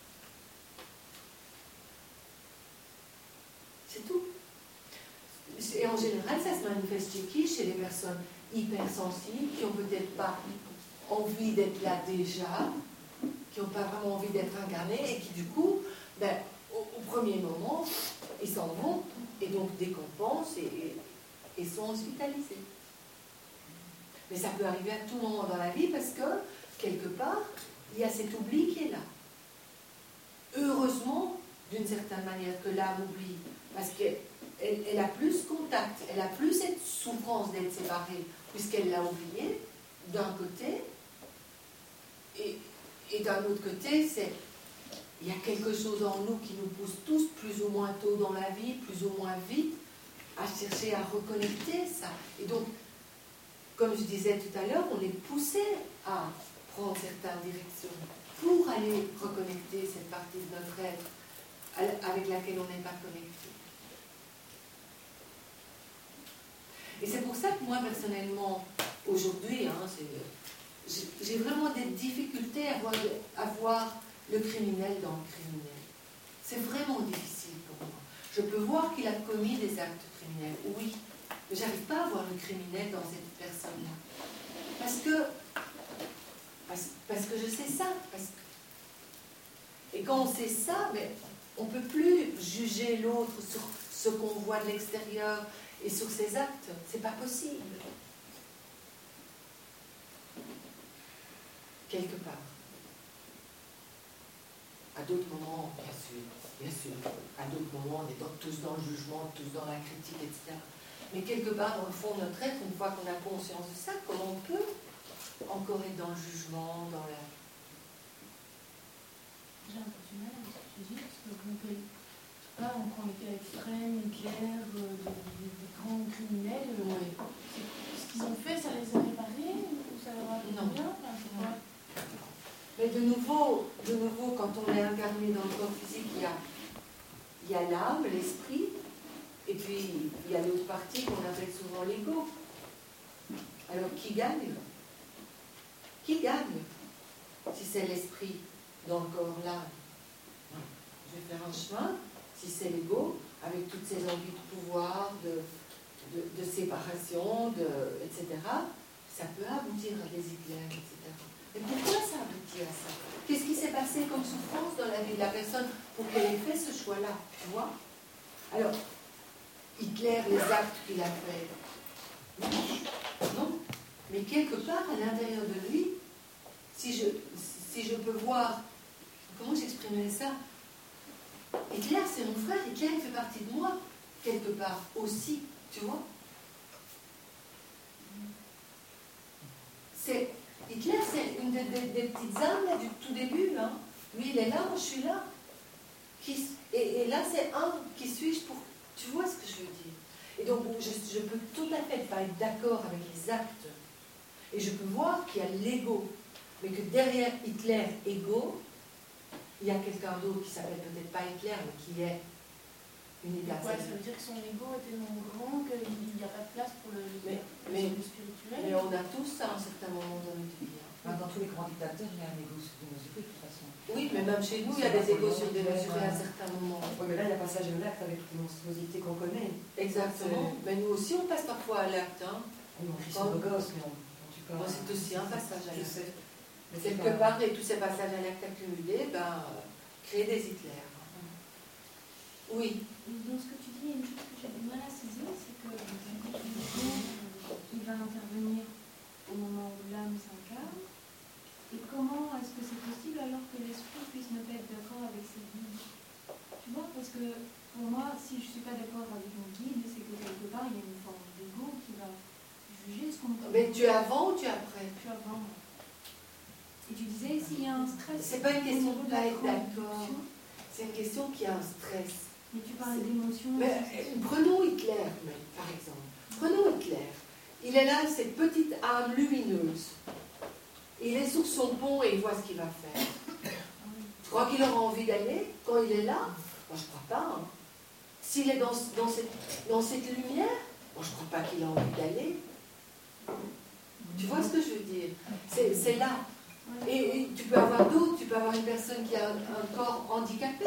c'est tout. Et en général, ça se manifeste chez qui? Chez les personnes hypersensibles qui n'ont peut-être pas envie d'être là déjà, qui n'ont pas vraiment envie d'être incarnés et qui du coup, ben, au, au premier moment, ils s'en vont et donc décompensent et, et, et sont hospitalisés. Mais ça peut arriver à tout moment dans la vie parce que, quelque part, il y a cet oubli qui est là. Heureusement, d'une certaine manière, que l'âme oublie. Parce qu'elle elle a plus contact, elle a plus cette souffrance d'être séparée, puisqu'elle l'a oublié, d'un côté, et, et d'un autre côté, c'est il y a quelque chose en nous qui nous pousse tous plus ou moins tôt dans la vie, plus ou moins vite, à chercher à reconnecter ça. Et donc, comme je disais tout à l'heure, on est poussé à prendre certaines directions pour aller reconnecter cette partie de notre être avec laquelle on n'est pas connecté. Et c'est pour ça que moi, personnellement, aujourd'hui, hein, j'ai vraiment des difficultés à voir, à voir le criminel dans le criminel. C'est vraiment difficile pour moi. Je peux voir qu'il a commis des actes criminels, oui, mais j'arrive pas à voir le criminel dans cette personne-là. Parce que, parce, parce que je sais ça. Parce que, et quand on sait ça, mais on ne peut plus juger l'autre sur ce qu'on voit de l'extérieur et sur ses actes. C'est pas possible. Quelque part. À d'autres moments, bien sûr, bien sûr, à d'autres moments, on est dans, tous dans le jugement, tous dans la critique, et cetera. Mais quelque part, dans le fond de notre être, une fois qu'on a conscience de ça, comment on peut encore être dans le jugement, dans la... J'ai un peu du mal avec ce que tu dis, parce que on peut, je sais pas, on prend les cas extrêmes, Hitler, euh, des, des, des grands criminels, euh, Oui. ce qu'ils ont fait, ça les a réparés, ou ça leur a fait Non. bien, enfin, c'est quoi? Mais de nouveau, de nouveau, quand on est incarné dans le corps physique, il y a, il y a l'âme, l'esprit, et puis il y a l'autre partie qu'on appelle souvent l'ego. Alors qui gagne? Qui gagne si c'est l'esprit dans le corps là? Je vais faire un chemin. Si c'est l'ego, avec toutes ces envies de pouvoir, de, de, de séparation, de, et cetera, ça peut aboutir à des Hitler, et cetera. Mais pourquoi ça aboutit à ça? Qu'est-ce qui s'est passé comme souffrance dans la vie de la personne pour qu'elle ait fait ce choix-là? Tu vois? Alors, Hitler, les actes qu'il a fait, non. Mais quelque part, à l'intérieur de lui, si je, si je peux voir, comment j'exprimerais ça? Hitler, c'est mon frère, Hitler, il fait partie de moi, quelque part aussi, tu vois? C'est, Hitler, c'est une des, des, des petites âmes là, du tout début, hein. Lui, il est là, moi, je suis là. Qui, et, et là, c'est un, qui suis-je pour... Tu vois ce que je veux dire? Et donc, je, je peux tout à fait pas être d'accord avec les actes. Et je peux voir qu'il y a l'ego. Mais que derrière Hitler, ego, il y a quelqu'un d'autre qui s'appelle peut-être pas Hitler, mais qui est une personne. Ouais, ça veut dire que son ego est tellement grand qu'il n'y a pas de place pour le, mais, le, mais, le spirituel. Mais on a tous ça à un certain moment dans notre vie. Hein. Dans tous les grands dictateurs, il y a un égo surmesuré de toute façon. Oui, mais même chez nous, il y a des égos surmesurés à un certain moment. Oui, mais là, il y a passage à l'acte avec toutes les monstruosités qu'on connaît. Exactement. Mais nous aussi, on passe parfois à l'acte. Hein. On crie sur le gosse, mais on ne tue pas. Bon, c'est aussi un passage à Je l'acte. sais. Mais Quelque pas... part, et tous ces passages à l'acte accumulés, ben, euh, créer des Hitler. Oui. Dans ce que tu dis, il y a une chose que j'ai du mal à saisir, c'est que il va intervenir au moment où l'âme s'incarne. Et comment est-ce que c'est possible alors que l'esprit puisse ne pas être d'accord avec ses guides? Tu vois, parce que pour moi, si je ne suis pas d'accord avec mon guide, c'est que quelque part, il y a une forme d'ego qui va juger ce qu'on me... Mais tu es avant ou tu es après? Je suis avant. Et tu disais, s'il y a un stress... C'est pas une question de de pas la être d'accord. production. C'est une question qui a un stress. Mais tu parlais d'émotions... Mais, prenons Hitler, mais, par exemple. Prenons Hitler. Il est là, cette petite âme lumineuse. Il est sur son pont et il voit ce qu'il va faire. Tu crois qu'il aura envie d'aller quand il est là? Moi, je ne crois pas. Hein. S'il est dans, dans, cette, dans cette lumière, moi, je ne crois pas qu'il a envie d'aller. Tu vois ce que je veux dire? C'est là. Et, et tu peux avoir d'autres. Tu peux avoir une personne qui a un, un corps handicapé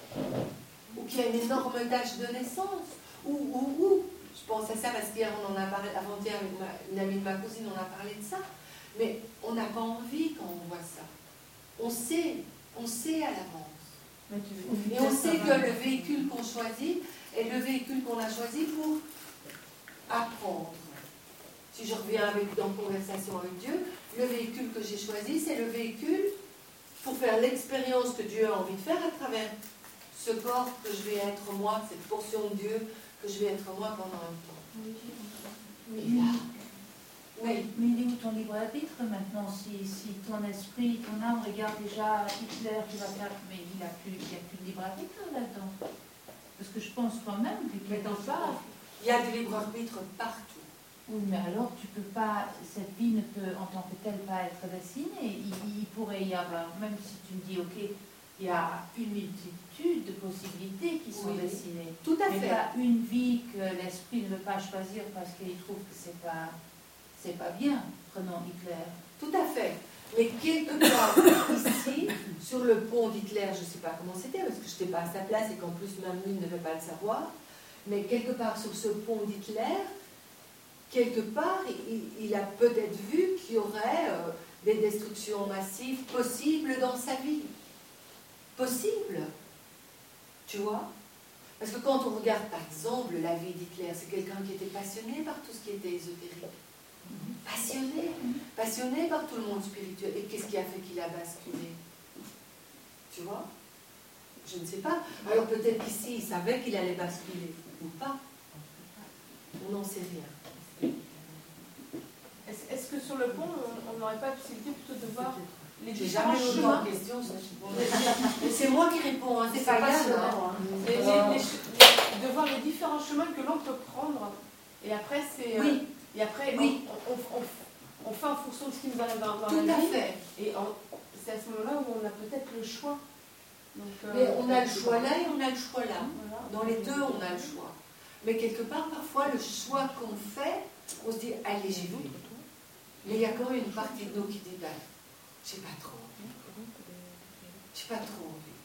ou qui a une énorme tâche de naissance. Ou, ou, ou. Je pense à ça parce qu'hier, on en a parlé, avant-hier, avec ma, une amie de ma cousine, on a parlé de ça. Mais on n'a pas envie quand on voit ça. On sait, on sait à l'avance. Et on sait que le véhicule qu'on choisit est le véhicule qu'on a choisi pour apprendre. Si je reviens avec, dans conversation avec Dieu, le véhicule que j'ai choisi, c'est le véhicule pour faire l'expérience que Dieu a envie de faire à travers ce corps que je vais être moi, cette portion de Dieu que je vais être moi pendant un temps. Et là, oui. Mais il est où ton libre arbitre maintenant? Si, si ton esprit, ton âme regarde déjà Hitler qui va faire, mais il n'y a plus, il y a plus de libre arbitre là-dedans. Parce que je pense quand même que quelque part, il y a du libre arbitre partout. Oui, mais alors tu peux pas, cette vie ne peut en tant que telle pas être dessinée. Il, il pourrait y avoir, même si tu me dis, ok, il y a une multitude de possibilités qui sont oui, dessinées. Tout à mais fait. pas une vie que l'esprit ne veut pas choisir parce qu'il trouve que c'est pas, c'est pas bien. Prenons Hitler. Tout à fait. Mais quelque part ici, sur le pont d'Hitler, je ne sais pas comment c'était, parce que je n'étais pas à sa place et qu'en plus même lui ne devait pas le savoir, mais quelque part sur ce pont d'Hitler, quelque part, il, il a peut-être vu qu'il y aurait euh, des destructions massives possibles dans sa vie. Possible. Tu vois? Parce que quand on regarde, par exemple, la vie d'Hitler, c'est quelqu'un qui était passionné par tout ce qui était ésotérique. Passionné. Passionné par tout le monde spirituel. Et qu'est-ce qui a fait qu'il a basculé? Tu vois? Je ne sais pas. Alors peut-être qu'ici, il savait qu'il allait basculer. Ou pas. On n'en sait rien. Est-ce est-ce que sur le pont, on n'aurait pas la possibilité plutôt de voir les J'ai différents jamais eu chemins autant de questions. ça, je- Mais c'est moi qui réponds, hein, c'est pas Yann. Hein. les- les- les ch- les- de voir les différents chemins que l'on peut prendre. Et après, c'est. Oui. Et après, Oui. on, on, on, on fait en fonction de ce qui nous arrive dans, dans Tout la à vie. fait. Et en- c'est à ce moment-là où on a peut-être le choix. Donc, euh, Mais on a le choix là et on a le choix là. Voilà. Dans les deux, on a le choix. Mais quelque part, parfois, le choix qu'on fait, on se dit, allez, j'y vais. Mais il y a quand même une partie de nous qui dit, ben, j'ai pas trop envie. J'ai pas trop envie.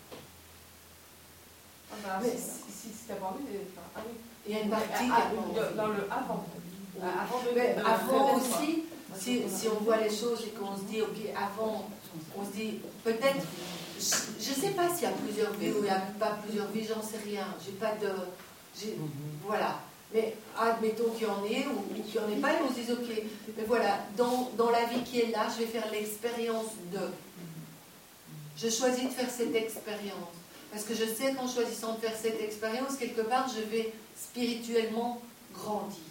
Ah bah, Mais- si, si, si t'as pas envie, de- enfin, ah oui. Il y a une partie qui Ah, a pas de- envie. dans le avant. Ah, avant de, Mais de- avant de- aussi, si, si on voit les choses et qu'on se dit, ok, avant, on se dit, peut-être, je ne sais pas s'il y a plusieurs vies ou il n'y a pas plusieurs vies, j'en sais rien. J'ai pas de. j'ai- Voilà. Mais admettons qu'il y en ait ou, ou qu'il n'y en ait pas, et on se dit, ok, mais voilà, dans, dans la vie qui est là, je vais faire l'expérience de. Je choisis de faire cette expérience. Parce que je sais qu'en choisissant de faire cette expérience, quelque part, je vais spirituellement grandir.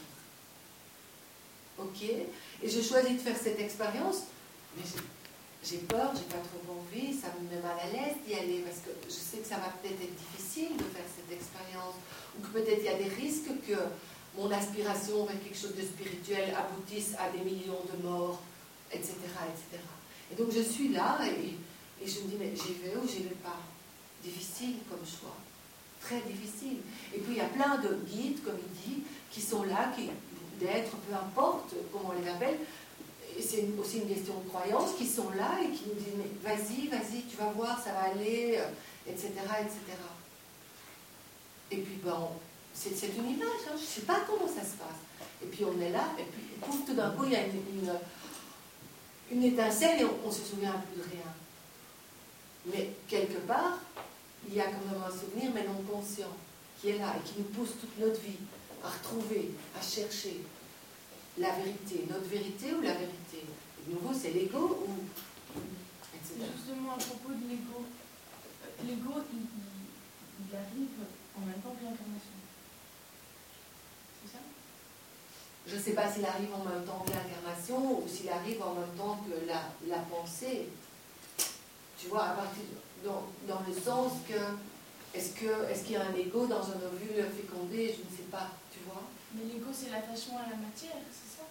Ok? Et je choisis de faire cette expérience, mais j'ai, j'ai peur, j'ai pas trop envie, ça me met mal à l'aise d'y aller, parce que je sais que ça va peut-être être difficile de faire cette expérience, ou que peut-être il y a des risques que mon aspiration vers quelque chose de spirituel aboutisse à des millions de morts, et cetera, et cetera. Et donc je suis là, et, et je me dis, mais j'y vais ou j'y vais pas? Difficile comme choix, très difficile. Et puis il y a plein de guides, comme il dit, qui sont là, qui, d'êtres, peu importe comment on les appelle, et c'est une- aussi une question de croyance, qui sont là et qui nous disent, mais vas-y, vas-y, tu vas voir, ça va aller, et cetera, et cetera. Et puis, ben, on- c'est, c'est une image, hein, je ne sais pas comment ça se passe. Et puis on est là, et puis pouf, tout d'un coup, il y a une, une, une étincelle et on ne se souvient plus de rien. Mais quelque part, il y a quand même un souvenir, mais non conscient, qui est là et qui nous pousse toute notre vie à retrouver, à chercher la vérité, notre vérité ou la vérité. Et de nouveau, c'est l'ego ou... et cetera. Justement, à propos de l'ego, euh, l'ego, il, il, il arrive en même temps que l'incarnation. C'est ça? Je ne sais pas s'il arrive en même temps que l'incarnation ou s'il arrive en même temps que la, la pensée. Tu vois, à partir dans, dans le sens que est-ce que est-ce qu'il y a un ego dans un ovule fécondé? Je ne sais pas, tu vois. Mais l'ego, c'est l'attachement à la matière, c'est ça?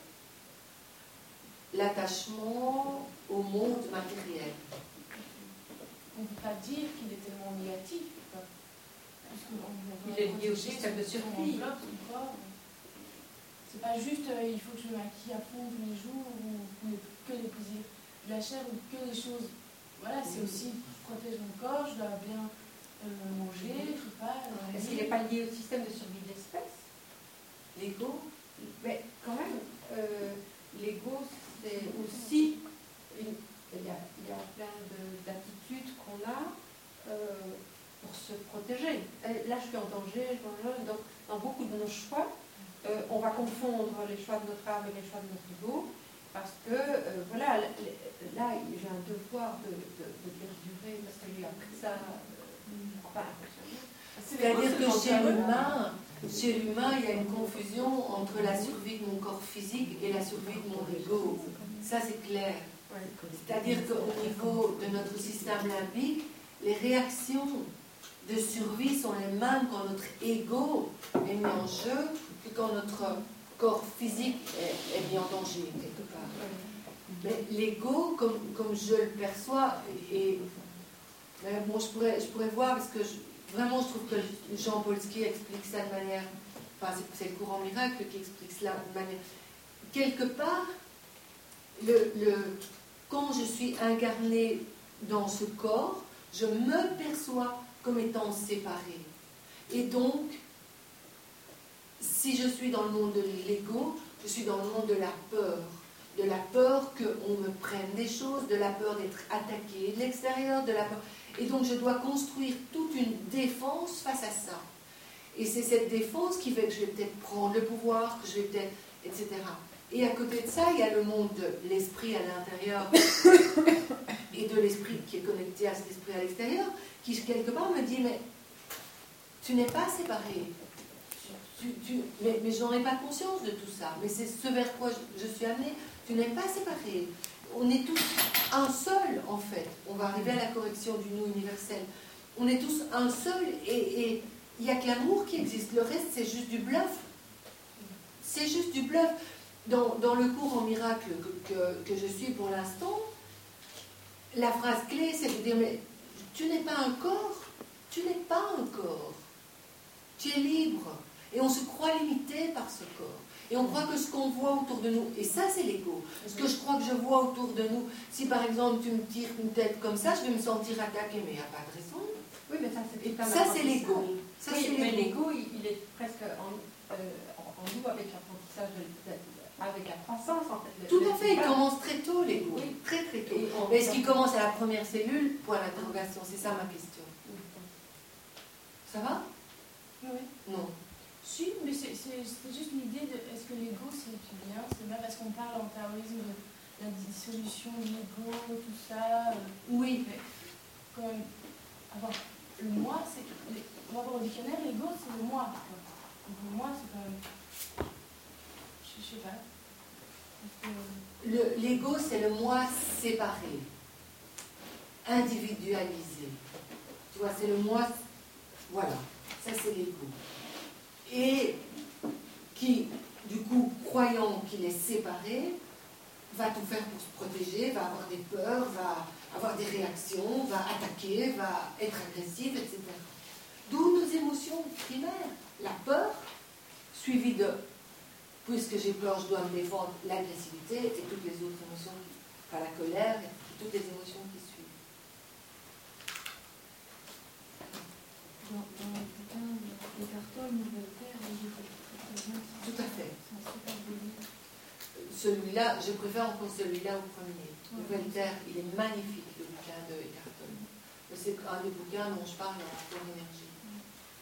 L'attachement au monde matériel. On ne peut pas dire qu'il est tellement négatif. quoi. Parce qu'on- on- on- Il est lié au on- système de on survie. enveloppe son corps. C'est pas juste euh, il faut que je me maquille à fond tous les jours ou ou que les plaisirs de la chair ou que les choses. Voilà, c'est aussi je protège mon corps, je dois bien euh, manger, je sais pas. euh, Est-ce qu'il n'est pas lié au système de survie de l'espèce? L'ego? Mais quand même, euh, l'ego, c'est aussi une, il, y a, il y a plein de- d'attitudes qu'on a euh, pour se protéger. Et là, je suis en danger, je suis en danger. Donc, dans beaucoup de nos choix, euh, on va confondre les choix de notre âme et les choix de notre ego, parce que, euh, voilà, l- l- là, j'ai un devoir de, de, de perdurer, parce que j'ai appris ça, euh, enfin, C'est-à-dire que chez l'humain, chez l'humain, il y a une confusion entre la survie de mon corps physique et la survie de mon ego. Ça, c'est clair. C'est-à-dire qu'au niveau de notre système limbique, les réactions de survie sont les mêmes quand notre ego est mis en jeu que quand notre corps physique est, est mis en danger, quelque part. Mais l'ego, comme, comme je le perçois, et, mais bon, je pourrais, je pourrais voir, parce que je, vraiment, je trouve que Jean Polsky explique ça de manière, enfin, c'est, c'est le courant miracle qui explique cela de manière, quelque part, le, le, quand je suis incarnée dans ce corps, je me perçois comme étant séparée. Et donc, si je suis dans le monde de l'ego, je suis dans le monde de la peur. De la peur qu'on me prenne des choses, de la peur d'être attaquée de l'extérieur, de la peur... Et donc, je dois construire toute une défense face à ça. Et c'est cette défense qui fait que je vais peut-être prendre le pouvoir, que je vais peut-être... et cetera. Et à côté de ça, il y a le monde de l'esprit à l'intérieur et de l'esprit qui est connecté à cet esprit à l'extérieur, qui quelque part me dit, mais tu n'es pas séparé. tu, tu, mais, mais je n'en ai pas conscience de tout ça. Mais c'est ce vers quoi je, je suis amenée. Tu n'es pas séparé. On est tous un seul, en fait. On va arriver à la correction du nous universel. On est tous un seul et il n'y a que l'amour qui existe. Le reste, c'est juste du bluff. C'est juste du bluff. Dans, dans le cours en miracle que, que, que je suis pour l'instant, la phrase clé, c'est de dire, mais tu n'es pas un corps. Tu n'es pas un corps. Tu es libre. Et on se croit limité par ce corps. Et on croit que ce qu'on voit autour de nous, et ça c'est l'ego, ce que je crois que je vois autour de nous, si par exemple tu me tires une tête comme ça, je vais me sentir attaquée, mais il n'y a pas de raison. Oui, mais ça c'est tout un Ça c'est l'ego. Ça oui, c'est mais l'ego. l'ego, il, il est presque en, euh, en, en nous avec l'apprentissage, de, de, avec la croissance en fait. Le, Tout le, à fait, il commence très tôt l'ego, oui. très très tôt. On, mais est-ce qu'il commence à la première cellule? Point d'interrogation, c'est ça ma question. Ça va? Oui. Non. Si, mais c'est juste une idée de est-ce que l'ego c'est bien, c'est bien parce qu'on parle en taoïsme de la dissolution de l'ego, tout ça. Euh, oui. Mais quand même, avoir le moi, c'est. On va voir au dictionnaire, l'ego c'est le moi. Donc, le moi c'est quand même. Je, je sais pas. Que... L'ego c'est le moi séparé, individualisé. Tu vois, c'est le moi. Voilà, ça c'est l'ego. Et qui, du coup, croyant qu'il est séparé, va tout faire pour se protéger, va avoir des peurs, va avoir des réactions, va attaquer, va être agressif, et cetera. D'où nos émotions primaires. La peur, suivie de, puisque j'ai peur, je dois me défendre, l'agressivité et toutes les autres émotions, enfin la colère et toutes les émotions qui suivent. Dans, dans le bouquin d'Eckhart Tolle, Nouvelle Terre, il est très bien. Tout à fait. C'est un super délire. Celui-là, je préfère encore celui-là au premier. Ouais. Nouvelle Terre, il est magnifique, le bouquin de Eckhart Tolle. C'est un des bouquins dont je parle en énergie. Ouais.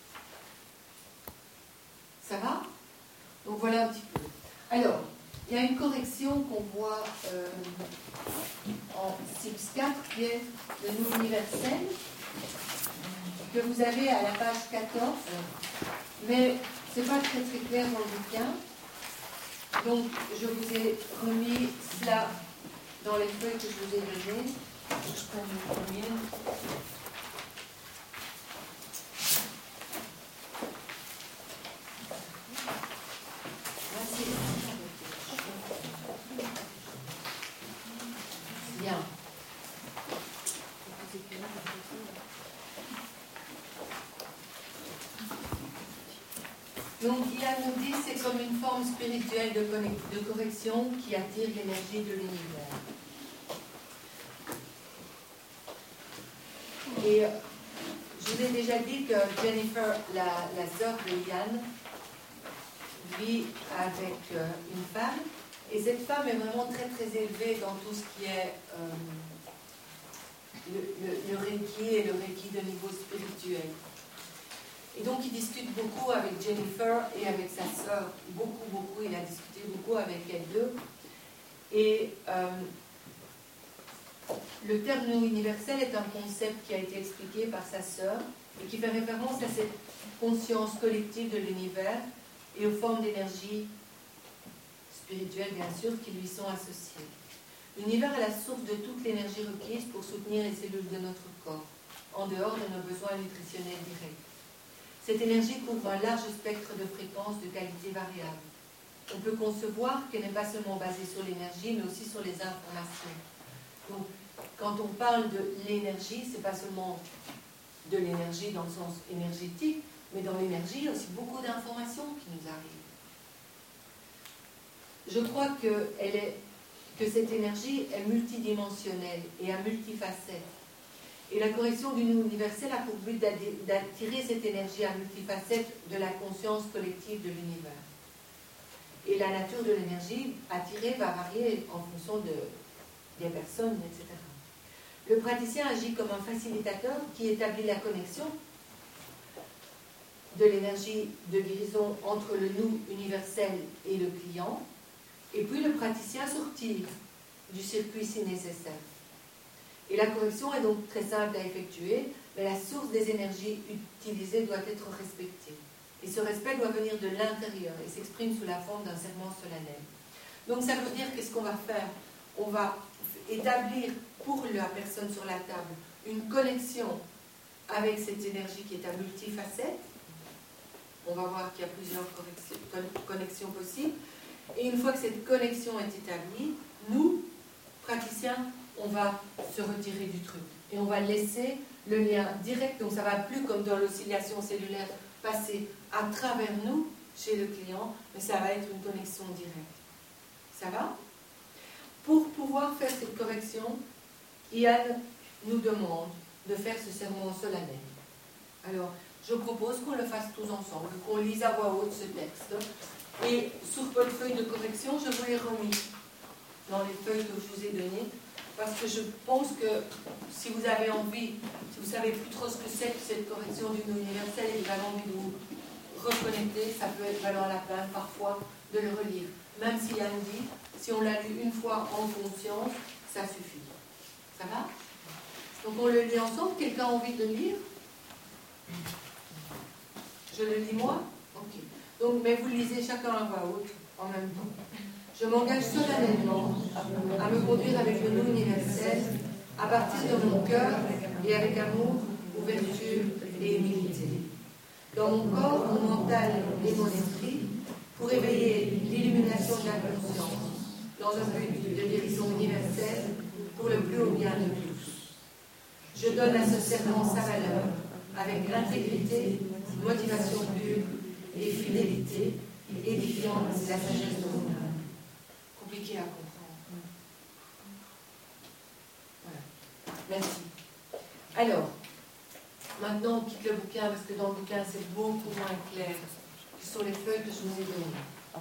Ça va? Donc voilà un petit peu. Alors, il y a une correction qu'on voit euh, en six quatre qui est le nous universel, que vous avez à la page quatorze, mais ce n'est pas très très clair dans le bouquin. Donc, je vous ai remis cela dans les feuilles que je vous ai données. Je prends une première. Bien. Donc, Ian nous dit c'est comme une forme spirituelle de, de correction qui attire l'énergie de l'univers. Et je vous ai déjà dit que Jennifer, la, la sœur de Ian, vit avec euh, une femme, et cette femme est vraiment très très élevée dans tout ce qui est euh, le, le, le Reiki et le Reiki de niveau spirituel. Et donc il discute beaucoup avec Jennifer et avec sa sœur, beaucoup beaucoup, il a discuté beaucoup avec elles deux. Et euh, le terme nous universel est un concept qui a été expliqué par sa sœur et qui fait référence à cette conscience collective de l'univers et aux formes d'énergie spirituelle, bien sûr, qui lui sont associées. L'univers est la source de toute l'énergie requise pour soutenir les cellules de notre corps, en dehors de nos besoins nutritionnels directs. Cette énergie couvre un large spectre de fréquences de qualité variable. On peut concevoir qu'elle n'est pas seulement basée sur l'énergie, mais aussi sur les informations. Donc, quand on parle de l'énergie, ce n'est pas seulement de l'énergie dans le sens énergétique, mais dans l'énergie, il y a aussi beaucoup d'informations qui nous arrivent. Je crois que, elle est, que cette énergie est multidimensionnelle et à multifacettes. Et la correction du nous universel a pour but d'attirer cette énergie à multifacettes de la conscience collective de l'univers. Et la nature de l'énergie attirée va varier en fonction de, des personnes, et cetera. Le praticien agit comme un facilitateur qui établit la connexion de l'énergie de guérison entre le nous universel et le client, et puis le praticien sortir du circuit si nécessaire. Et la correction est donc très simple à effectuer, mais la source des énergies utilisées doit être respectée. Et ce respect doit venir de l'intérieur et s'exprime sous la forme d'un serment solennel. Donc ça veut dire qu'est-ce qu'on va faire? On va établir pour la personne sur la table une connexion avec cette énergie qui est à multifacette. On va voir qu'il y a plusieurs connexions possibles. Et une fois que cette connexion est établie, nous, praticiens, on va se retirer du truc. Et on va laisser le lien direct, donc ça ne va plus comme dans l'oscillation cellulaire, passer à travers nous, chez le client, mais ça va être une connexion directe. Ça va? Pour pouvoir faire cette correction, Yann nous demande de faire ce serment solennel. Alors, je propose qu'on le fasse tous ensemble, qu'on lise à voix haute ce texte. Et sur votre feuille de correction, je vous l'ai remis dans les feuilles que je vous ai données, parce que je pense que si vous avez envie, si vous ne savez plus trop ce que c'est que cette correction du nom universel et que vous avez envie de vous reconnecter, ça peut être valoir la peine parfois de le relire. Même si Yann dit, si on l'a lu une fois en conscience, ça suffit. Ça va? Donc on le lit ensemble. Quelqu'un a envie de le lire? Je le lis moi? Ok. Donc, mais vous le lisez chacun à voix haute en même temps. Je m'engage solennellement à me conduire avec le nom universel à partir de mon cœur et avec amour, ouverture et humilité. Dans mon corps, mon mental et mon esprit, pour éveiller l'illumination de la conscience, dans un but de guérison universelle pour le plus haut bien de tous. Je donne à ce serment sa valeur, avec intégrité, motivation pure et fidélité, édifiant la sagesse de mon âme. Compliqué à comprendre. Voilà. Merci. Alors, maintenant on quitte le bouquin, parce que dans le bouquin c'est beaucoup moins clair que sur les feuilles que je vous ai données.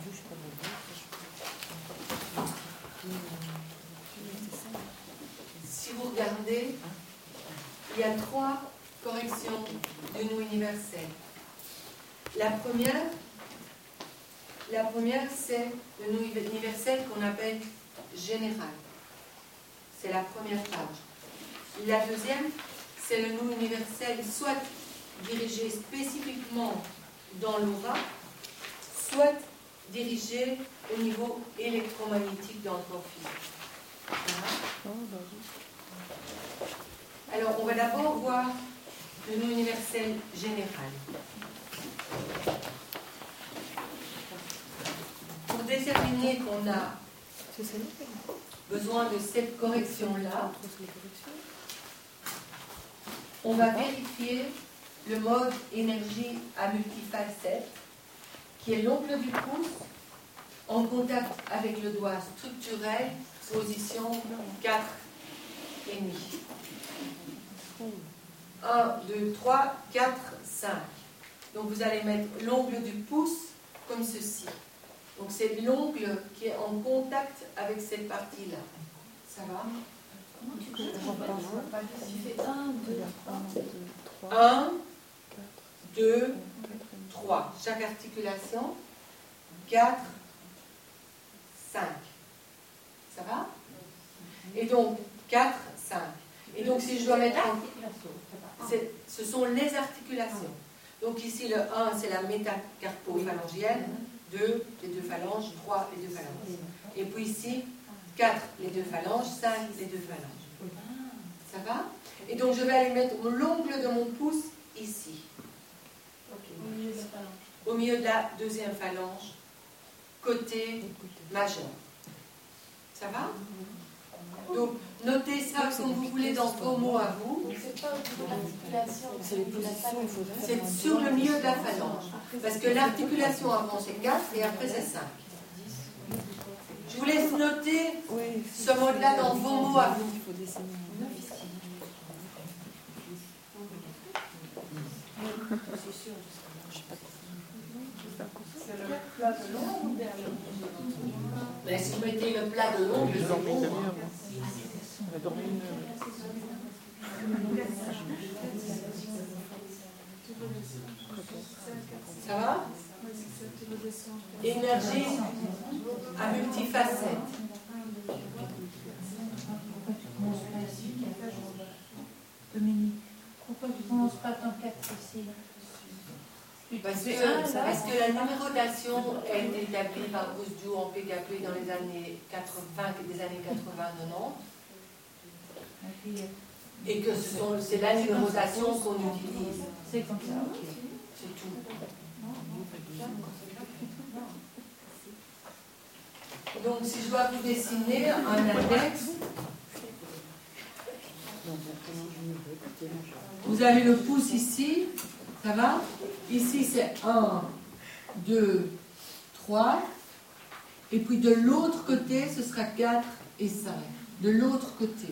Si vous regardez, il y a trois corrections du nous universel. La première, la première c'est le nous universel qu'on appelle général. C'est la première page. La deuxième, c'est le nous universel soit dirigé spécifiquement dans l'aura, soit dirigé au niveau électromagnétique dans le corps physique. Voilà. Alors, on va d'abord voir le nous universel général. Pour déterminer qu'on a besoin de cette correction-là, on va vérifier le mode énergie à multifacette, qui est l'ongle du pouce en contact avec le doigt structurel, position quatre et demi. un, deux, trois, quatre, cinq. Donc vous allez mettre l'ongle du pouce comme ceci. Donc c'est l'ongle qui est en contact avec cette partie-là. Ça va? Comment tu peux un, deux, trois. un, deux, trois. Chaque articulation. quatre, cinq. Ça va? Et donc, quatre, cinq. Et donc, si je dois mettre en... Ce sont les articulations. Donc ici, le un, c'est la métacarpophalangienne. deux, les deux phalanges. trois, les deux phalanges. Et puis ici, quatre, les deux phalanges. cinq, les deux phalanges. Ça va? Et donc, je vais aller mettre l'ongle de mon pouce ici. Au milieu de la phalange. Au milieu de la deuxième phalange, côté majeur. Ça va? Donc, notez ça comme vous voulez dans vos mots à vous. C'est pas au niveau de l'articulation. C'est les positions, il faut faire. C'est sur le milieu de la phalange. Parce que l'articulation avant c'est quatre et après c'est cinq. Je vous laisse noter ce mode-là dans vos mots à vous. Il faut dessiner. C'est le plat de l'ombre ou derrière? Mais si vous mettez le plat de l'ongle, c'est bon. On va dormir une heure. Ça va? Énergie à multifacette. Dominique, pourquoi tu ne commences pas ton quatre ici? Parce fais que, un, là. parce que la numérodation a été établie par Bruce Dew en P K P dans les années quatre-vingts, des années quatre-vingts quatre-vingt, et que ce sont- c'est la numérodation qu'on utilise. C'est comme ça, ok. C'est tout. Donc, si je dois vous dessiner un index, vous avez le pouce ici, ça va? Ici, c'est un, deux, trois. Et puis de l'autre côté, ce sera quatre et cinq. De l'autre côté.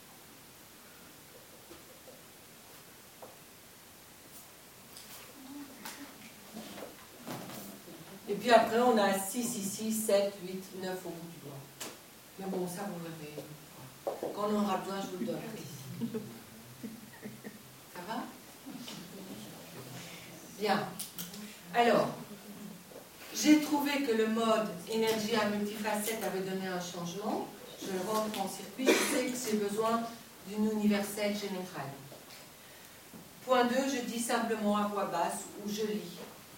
Et puis après, on a six ici, sept, huit, neuf au bout du doigt. Mais bon, ça, vous verrez. Quand on aura besoin, je vous le donnerai. Ça va? Bien. Alors, j'ai trouvé que le mode énergie à multifacette avait donné un changement. Je le rentre en circuit. Je sais que j'ai besoin d'une universelle générale. Point deux, je dis simplement à voix basse ou je lis.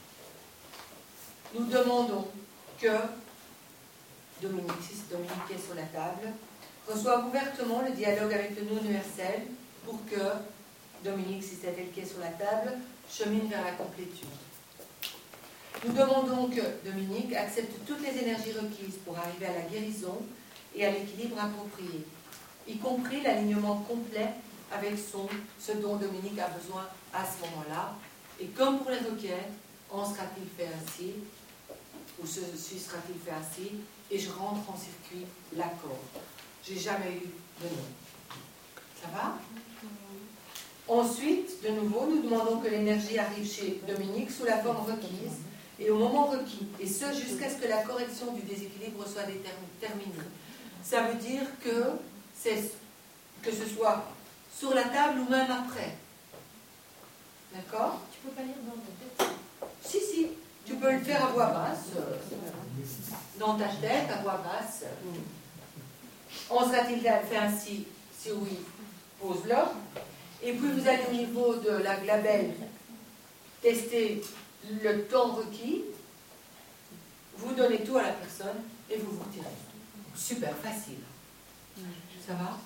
Nous demandons que Dominique, si c'est Dominique qui est sur la table, reçoive ouvertement le dialogue avec le non universel pour que Dominique, si c'est elle qui est sur la table, chemine vers la complétude. Nous demandons que Dominique accepte toutes les énergies requises pour arriver à la guérison et à l'équilibre approprié, y compris l'alignement complet avec son, ce dont Dominique a besoin à ce moment-là. Et comme pour les requêtes, en sera-t-il fait ainsi, ou ceci sera-t-il fait ainsi, et je rentre en circuit l'accord. J'ai jamais eu de nom. Ça va? Ensuite, de nouveau, nous demandons que l'énergie arrive chez Dominique sous la forme requise et au moment requis, et ce jusqu'à ce que la correction du déséquilibre soit terminée. Ça veut dire que, c'est, que ce soit sur la table ou même après. D'accord? Tu peux pas lire dans ta tête. Si, si. Tu peux le faire à voix basse, euh, dans ta tête, à voix basse. En sera-t-il fait ainsi? Si oui, pose-le. Et puis vous allez au niveau de la glabelle tester le temps requis. Vous donnez tout à la personne et vous vous retirez. Super facile. Ça va?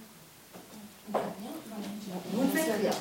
Vous ne faites rien.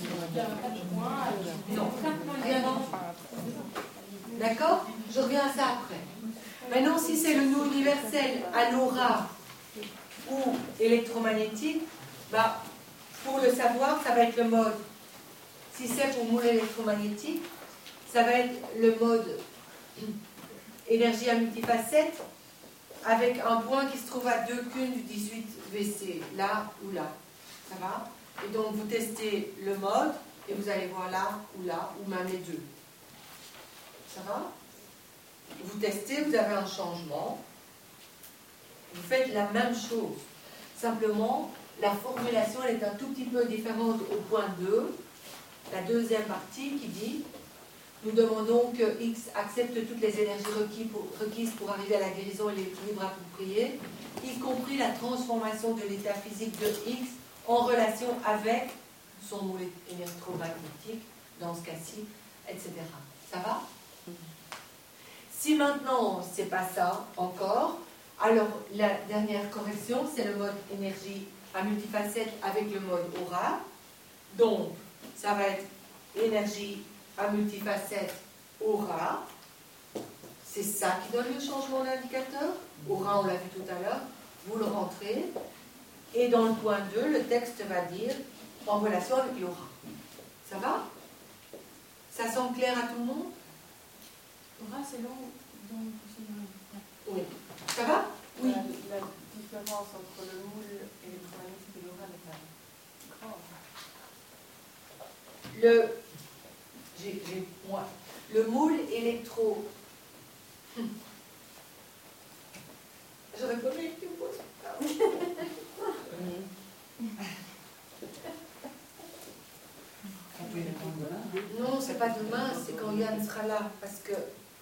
Non, rien. D'accord? Je reviens à ça après. Maintenant, si c'est le non universel à l'aura ou électromagnétique, bah, pour le savoir, ça va être le mode. Si c'est pour moule électromagnétique, ça va être le mode énergie à multifacette avec un point qui se trouve à deux Q du dix-huit V C, là ou là. Ça va? Et donc, vous testez le mode et vous allez voir là ou là, ou même les deux. Ça va? Vous testez, vous avez un changement. Vous faites la même chose. Simplement, la formulation elle est un tout petit peu différente au point deux, la deuxième partie qui dit nous demandons que X accepte toutes les énergies requises pour, requises pour arriver à la guérison et l'équilibre approprié, y compris la transformation de l'état physique de X en relation avec son moule électromagnétique, dans ce cas-ci, et cetera. Ça va? Si maintenant, c'est pas ça encore, alors la dernière correction, c'est le mode énergie à multifacette avec le mode aura. Donc, ça va être énergie à multifacette aura. C'est ça qui donne le changement d'indicateur. Aura, on l'a vu tout à l'heure. Vous le rentrez. Et dans le point deux, le texte va dire en relation avec l'aura. Ça va? Ça semble clair à tout le monde? Aura, c'est long dans le procédure. Oui. Ça va? Oui. La, la différence entre le moule électromagnétique et l'aura n'est pas grande. Le, j'ai, j'ai, moi, le moule électro. Hum. Je reconnais que tu me poses. Non, c'est pas demain, c'est quand Yann sera là, parce que.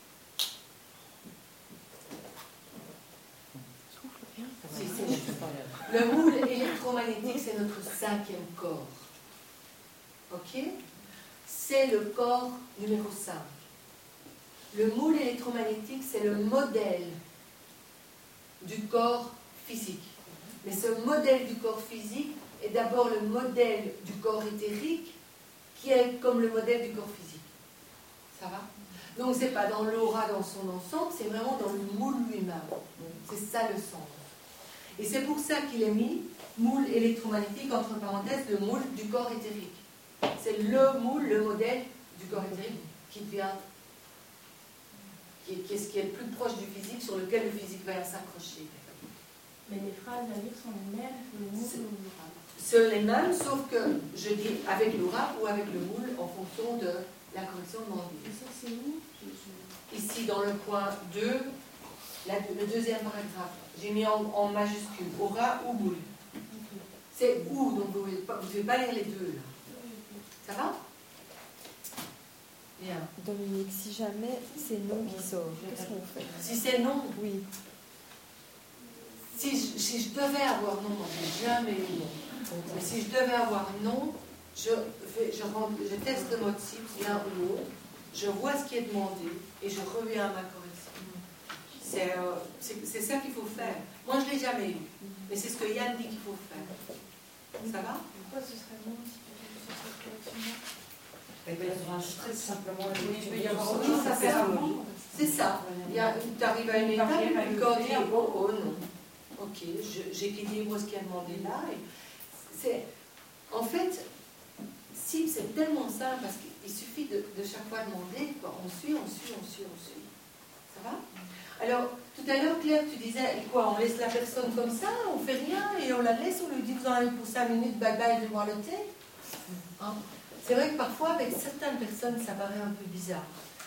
Si, c'est... Le moule électromagnétique, c'est notre cinquième corps. Ok? c'est le corps numéro cinq. Le moule électromagnétique, c'est le modèle du corps physique. Mais ce modèle du corps physique est d'abord le modèle du corps éthérique qui est comme le modèle du corps physique. Ça va? Donc c'est pas dans l'aura dans son ensemble, c'est vraiment dans le moule lui-même. C'est ça le sens. Et c'est pour ça qu'il est mis moule électromagnétique, entre parenthèses, le moule du corps éthérique. C'est le moule, le modèle du corps éthérique qui devient, qui est, qui est ce qui est le plus proche du physique, sur lequel le physique va s'accrocher. Mais les phrases à lire sont les mêmes que le moule ou l'oral. C'est les mêmes, sauf que je dis avec l'aura ou avec le moule en fonction de la correction demandée. Et ça, c'est où? Ici, dans le point deux, la, le deuxième paragraphe, j'ai mis en, en majuscule, aura ou moule. Okay. C'est où, donc vous ne devez pas lire les deux, là. Ça va? Bien. Dominique, si jamais c'est non qui sort, qu'est-ce qu'on fait? Si c'est non, oui. Si je, si je devais avoir non, moi je n'ai jamais eu non. Mais si je devais avoir non, je, fais, je, rentre, je teste le mode cible, l'un ou l'autre, je vois ce qui est demandé et je reviens à ma correction. C'est euh, c'est ça qu'il faut faire. Moi je ne l'ai jamais eu, mais c'est ce que Yann dit qu'il faut faire. Ça va? Pourquoi ce serait bon si tu fais sur cette correction-là? Eh bien, il y aura un stress simplement. Il peut y avoir autre chose à faire. C'est ça. Tu arrives à une étape et le corps dit oh, oh non. Ok, j'équilibre ce qui est demandé là. C'est, en fait, si c'est tellement simple parce qu'il suffit de, de chaque fois demander, quoi. On suit, on suit, on suit, on suit. Ça va? Alors, tout à l'heure, Claire, tu disais quoi? On laisse la personne comme ça, on fait rien et on la laisse, on lui dit vous en avez pour cinq minutes, bye bye, je vais boire le thé. Hein? C'est vrai que parfois, avec certaines personnes, ça paraît un peu bizarre.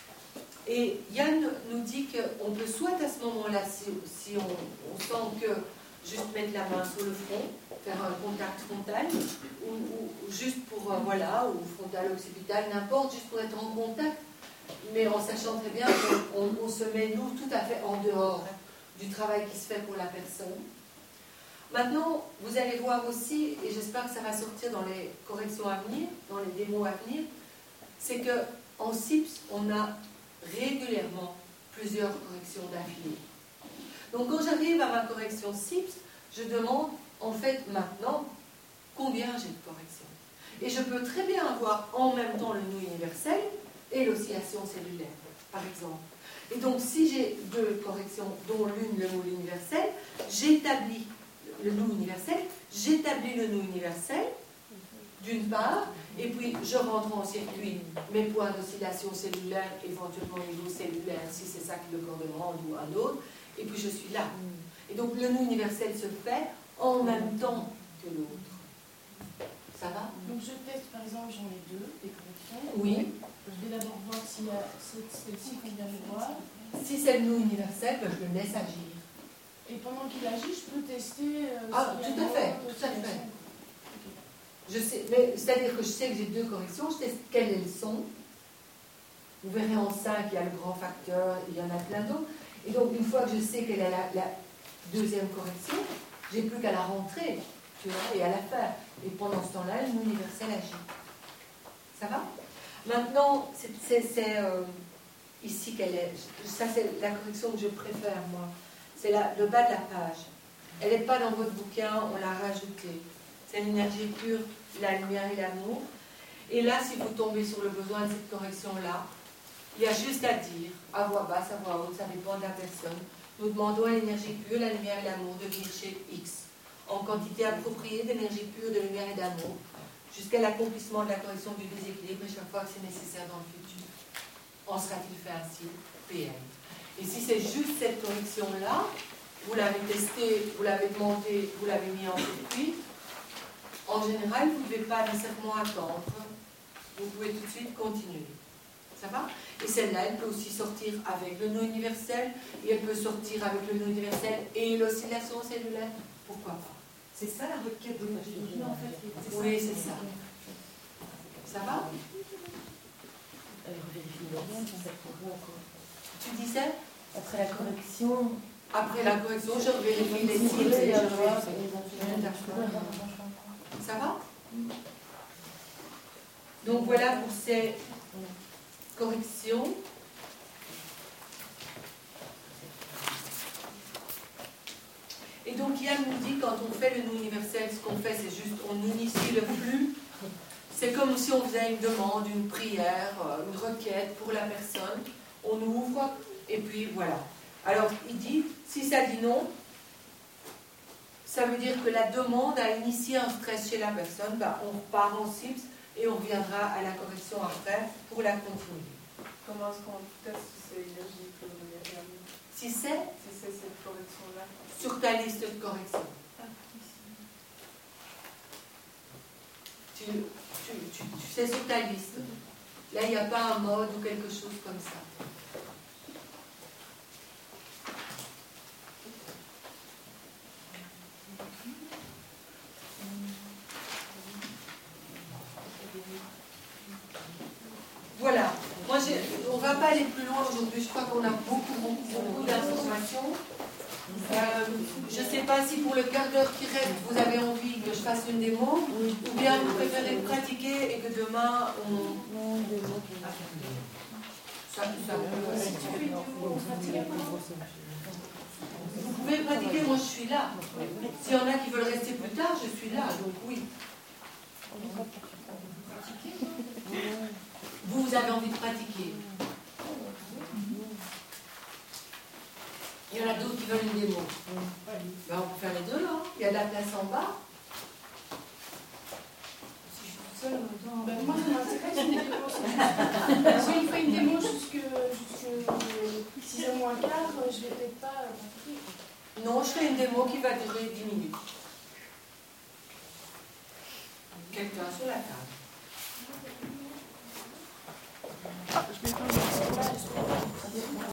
Et Yann nous dit qu'on peut soit à ce moment-là, si, si on, on sent que juste mettre la main sur le front, faire un contact frontal, ou, ou, ou juste pour, euh, voilà, ou frontal occipital, n'importe, juste pour être en contact, mais en sachant très bien qu'on on se met, nous, tout à fait en dehors du travail qui se fait pour la personne. Maintenant, vous allez voir aussi, et j'espère que ça va sortir dans les corrections à venir, dans les démos à venir, c'est qu'en C I P S, on a régulièrement plusieurs corrections d'affilée. Donc quand j'arrive à ma correction C I P S, je demande en fait maintenant combien j'ai de corrections. Et je peux très bien avoir en même temps le nœud universel et l'oscillation cellulaire, par exemple. Et donc si j'ai deux corrections, dont l'une le nœud universel, j'établis le nœud universel, j'établis le nœud universel d'une part, et puis je rentre en circuit mes points d'oscillation cellulaire, éventuellement au niveau cellulaire, si c'est ça que le corps demande ou un autre, et puis je suis là. Et donc le nœud universel se fait en même temps que l'autre. Ça va? Donc je teste par exemple, j'en ai deux, des corrections. Oui. Je vais d'abord voir si celle-ci qu'on vient de voir. Si c'est le nœud universel, ben je le laisse agir. Et pendant qu'il agit, je peux tester. Euh, ah, si tout à fait, tout à fait. Je sais, mais c'est-à-dire que je sais que j'ai deux corrections, je teste quelles elles sont. Vous verrez en cinq, il y a le grand facteur, il y en a plein d'autres. Et donc, une fois que je sais quelle est la, la deuxième correction, j'ai plus qu'à la rentrer, tu vois, et à la faire. Et pendant ce temps-là, le nœud universel agit. Ça va? Maintenant, c'est euh, ici qu'elle est. Ça, c'est la correction que je préfère, moi. C'est le bas de la page. Elle n'est pas dans votre bouquin, on l'a rajoutée. C'est l'énergie pure, la lumière et l'amour. Et là, si vous tombez sur le besoin de cette correction-là, il y a juste à dire, à voix basse, à voix haute, ça dépend de la personne. Nous demandons à l'énergie pure, la lumière et l'amour de venir chez X, en quantité appropriée d'énergie pure, de lumière et d'amour, jusqu'à l'accomplissement de la correction du déséquilibre, et chaque fois que c'est nécessaire dans le futur. En sera-t-il fait ainsi? P M. Et si c'est juste cette correction-là, vous l'avez testée, vous l'avez demandé, vous l'avez mis en circuit, en général, vous ne devez pas nécessairement attendre. Vous pouvez tout de suite continuer. Ça va? Et celle-là, elle peut aussi sortir avec le nœud universel, et elle peut sortir avec le nœud universel et l'oscillation cellulaire. Pourquoi pas? C'est ça la requête de Non, en fait, c'est ça. Oui, c'est ça. Ça va? Elle revérifie le rien, ça pourrait encore. Tu disais? Après la correction. Après la correction, je revérifie les signes et je revérifie. Ça va? Donc voilà pour ces corrections. Et donc Yann nous dit, quand on fait le nous universel, ce qu'on fait, c'est juste, on initie le flux. C'est comme si on faisait une demande, une prière, une requête pour la personne. On ouvre, et puis voilà. Alors, il dit, si ça dit non, ça veut dire que la demande a initié un stress chez la personne, ben, on repart en S I P S et on reviendra à la correction après pour la continuer. Comment est-ce qu'on teste si c'est illogique ou irréel? Si c'est Si c'est cette correction-là. sur ta liste de correction. Tu, tu, tu, tu sais sur ta liste. Là, il n'y a pas un mode ou quelque chose comme ça. Voilà. Moi, on ne va pas aller plus loin aujourd'hui. Je crois qu'on a beaucoup, beaucoup, beaucoup d'informations. Euh, je ne sais pas si pour le quart d'heure qui reste, vous avez envie que je fasse une démo, ou bien vous préférez pratiquer et que demain on... Ça, ça peut... Vous pouvez pratiquer, moi je suis là. S'il y en a qui veulent rester plus tard, je suis là, donc oui. Vous, vous avez envie de pratiquer. Il y en a d'autres qui veulent une démo. Ben, on peut faire les deux là. Il y a de la place en bas. Si je suis toute seule en même temps. Ben, moi, ça m'intéresse une démo. Si on fait une démo jusque six heures moins quart, je ne vais peut-être pas pratiquer. Non, je fais une démo qui va durer dix minutes. Quelqu'un sur la table. Je vais pas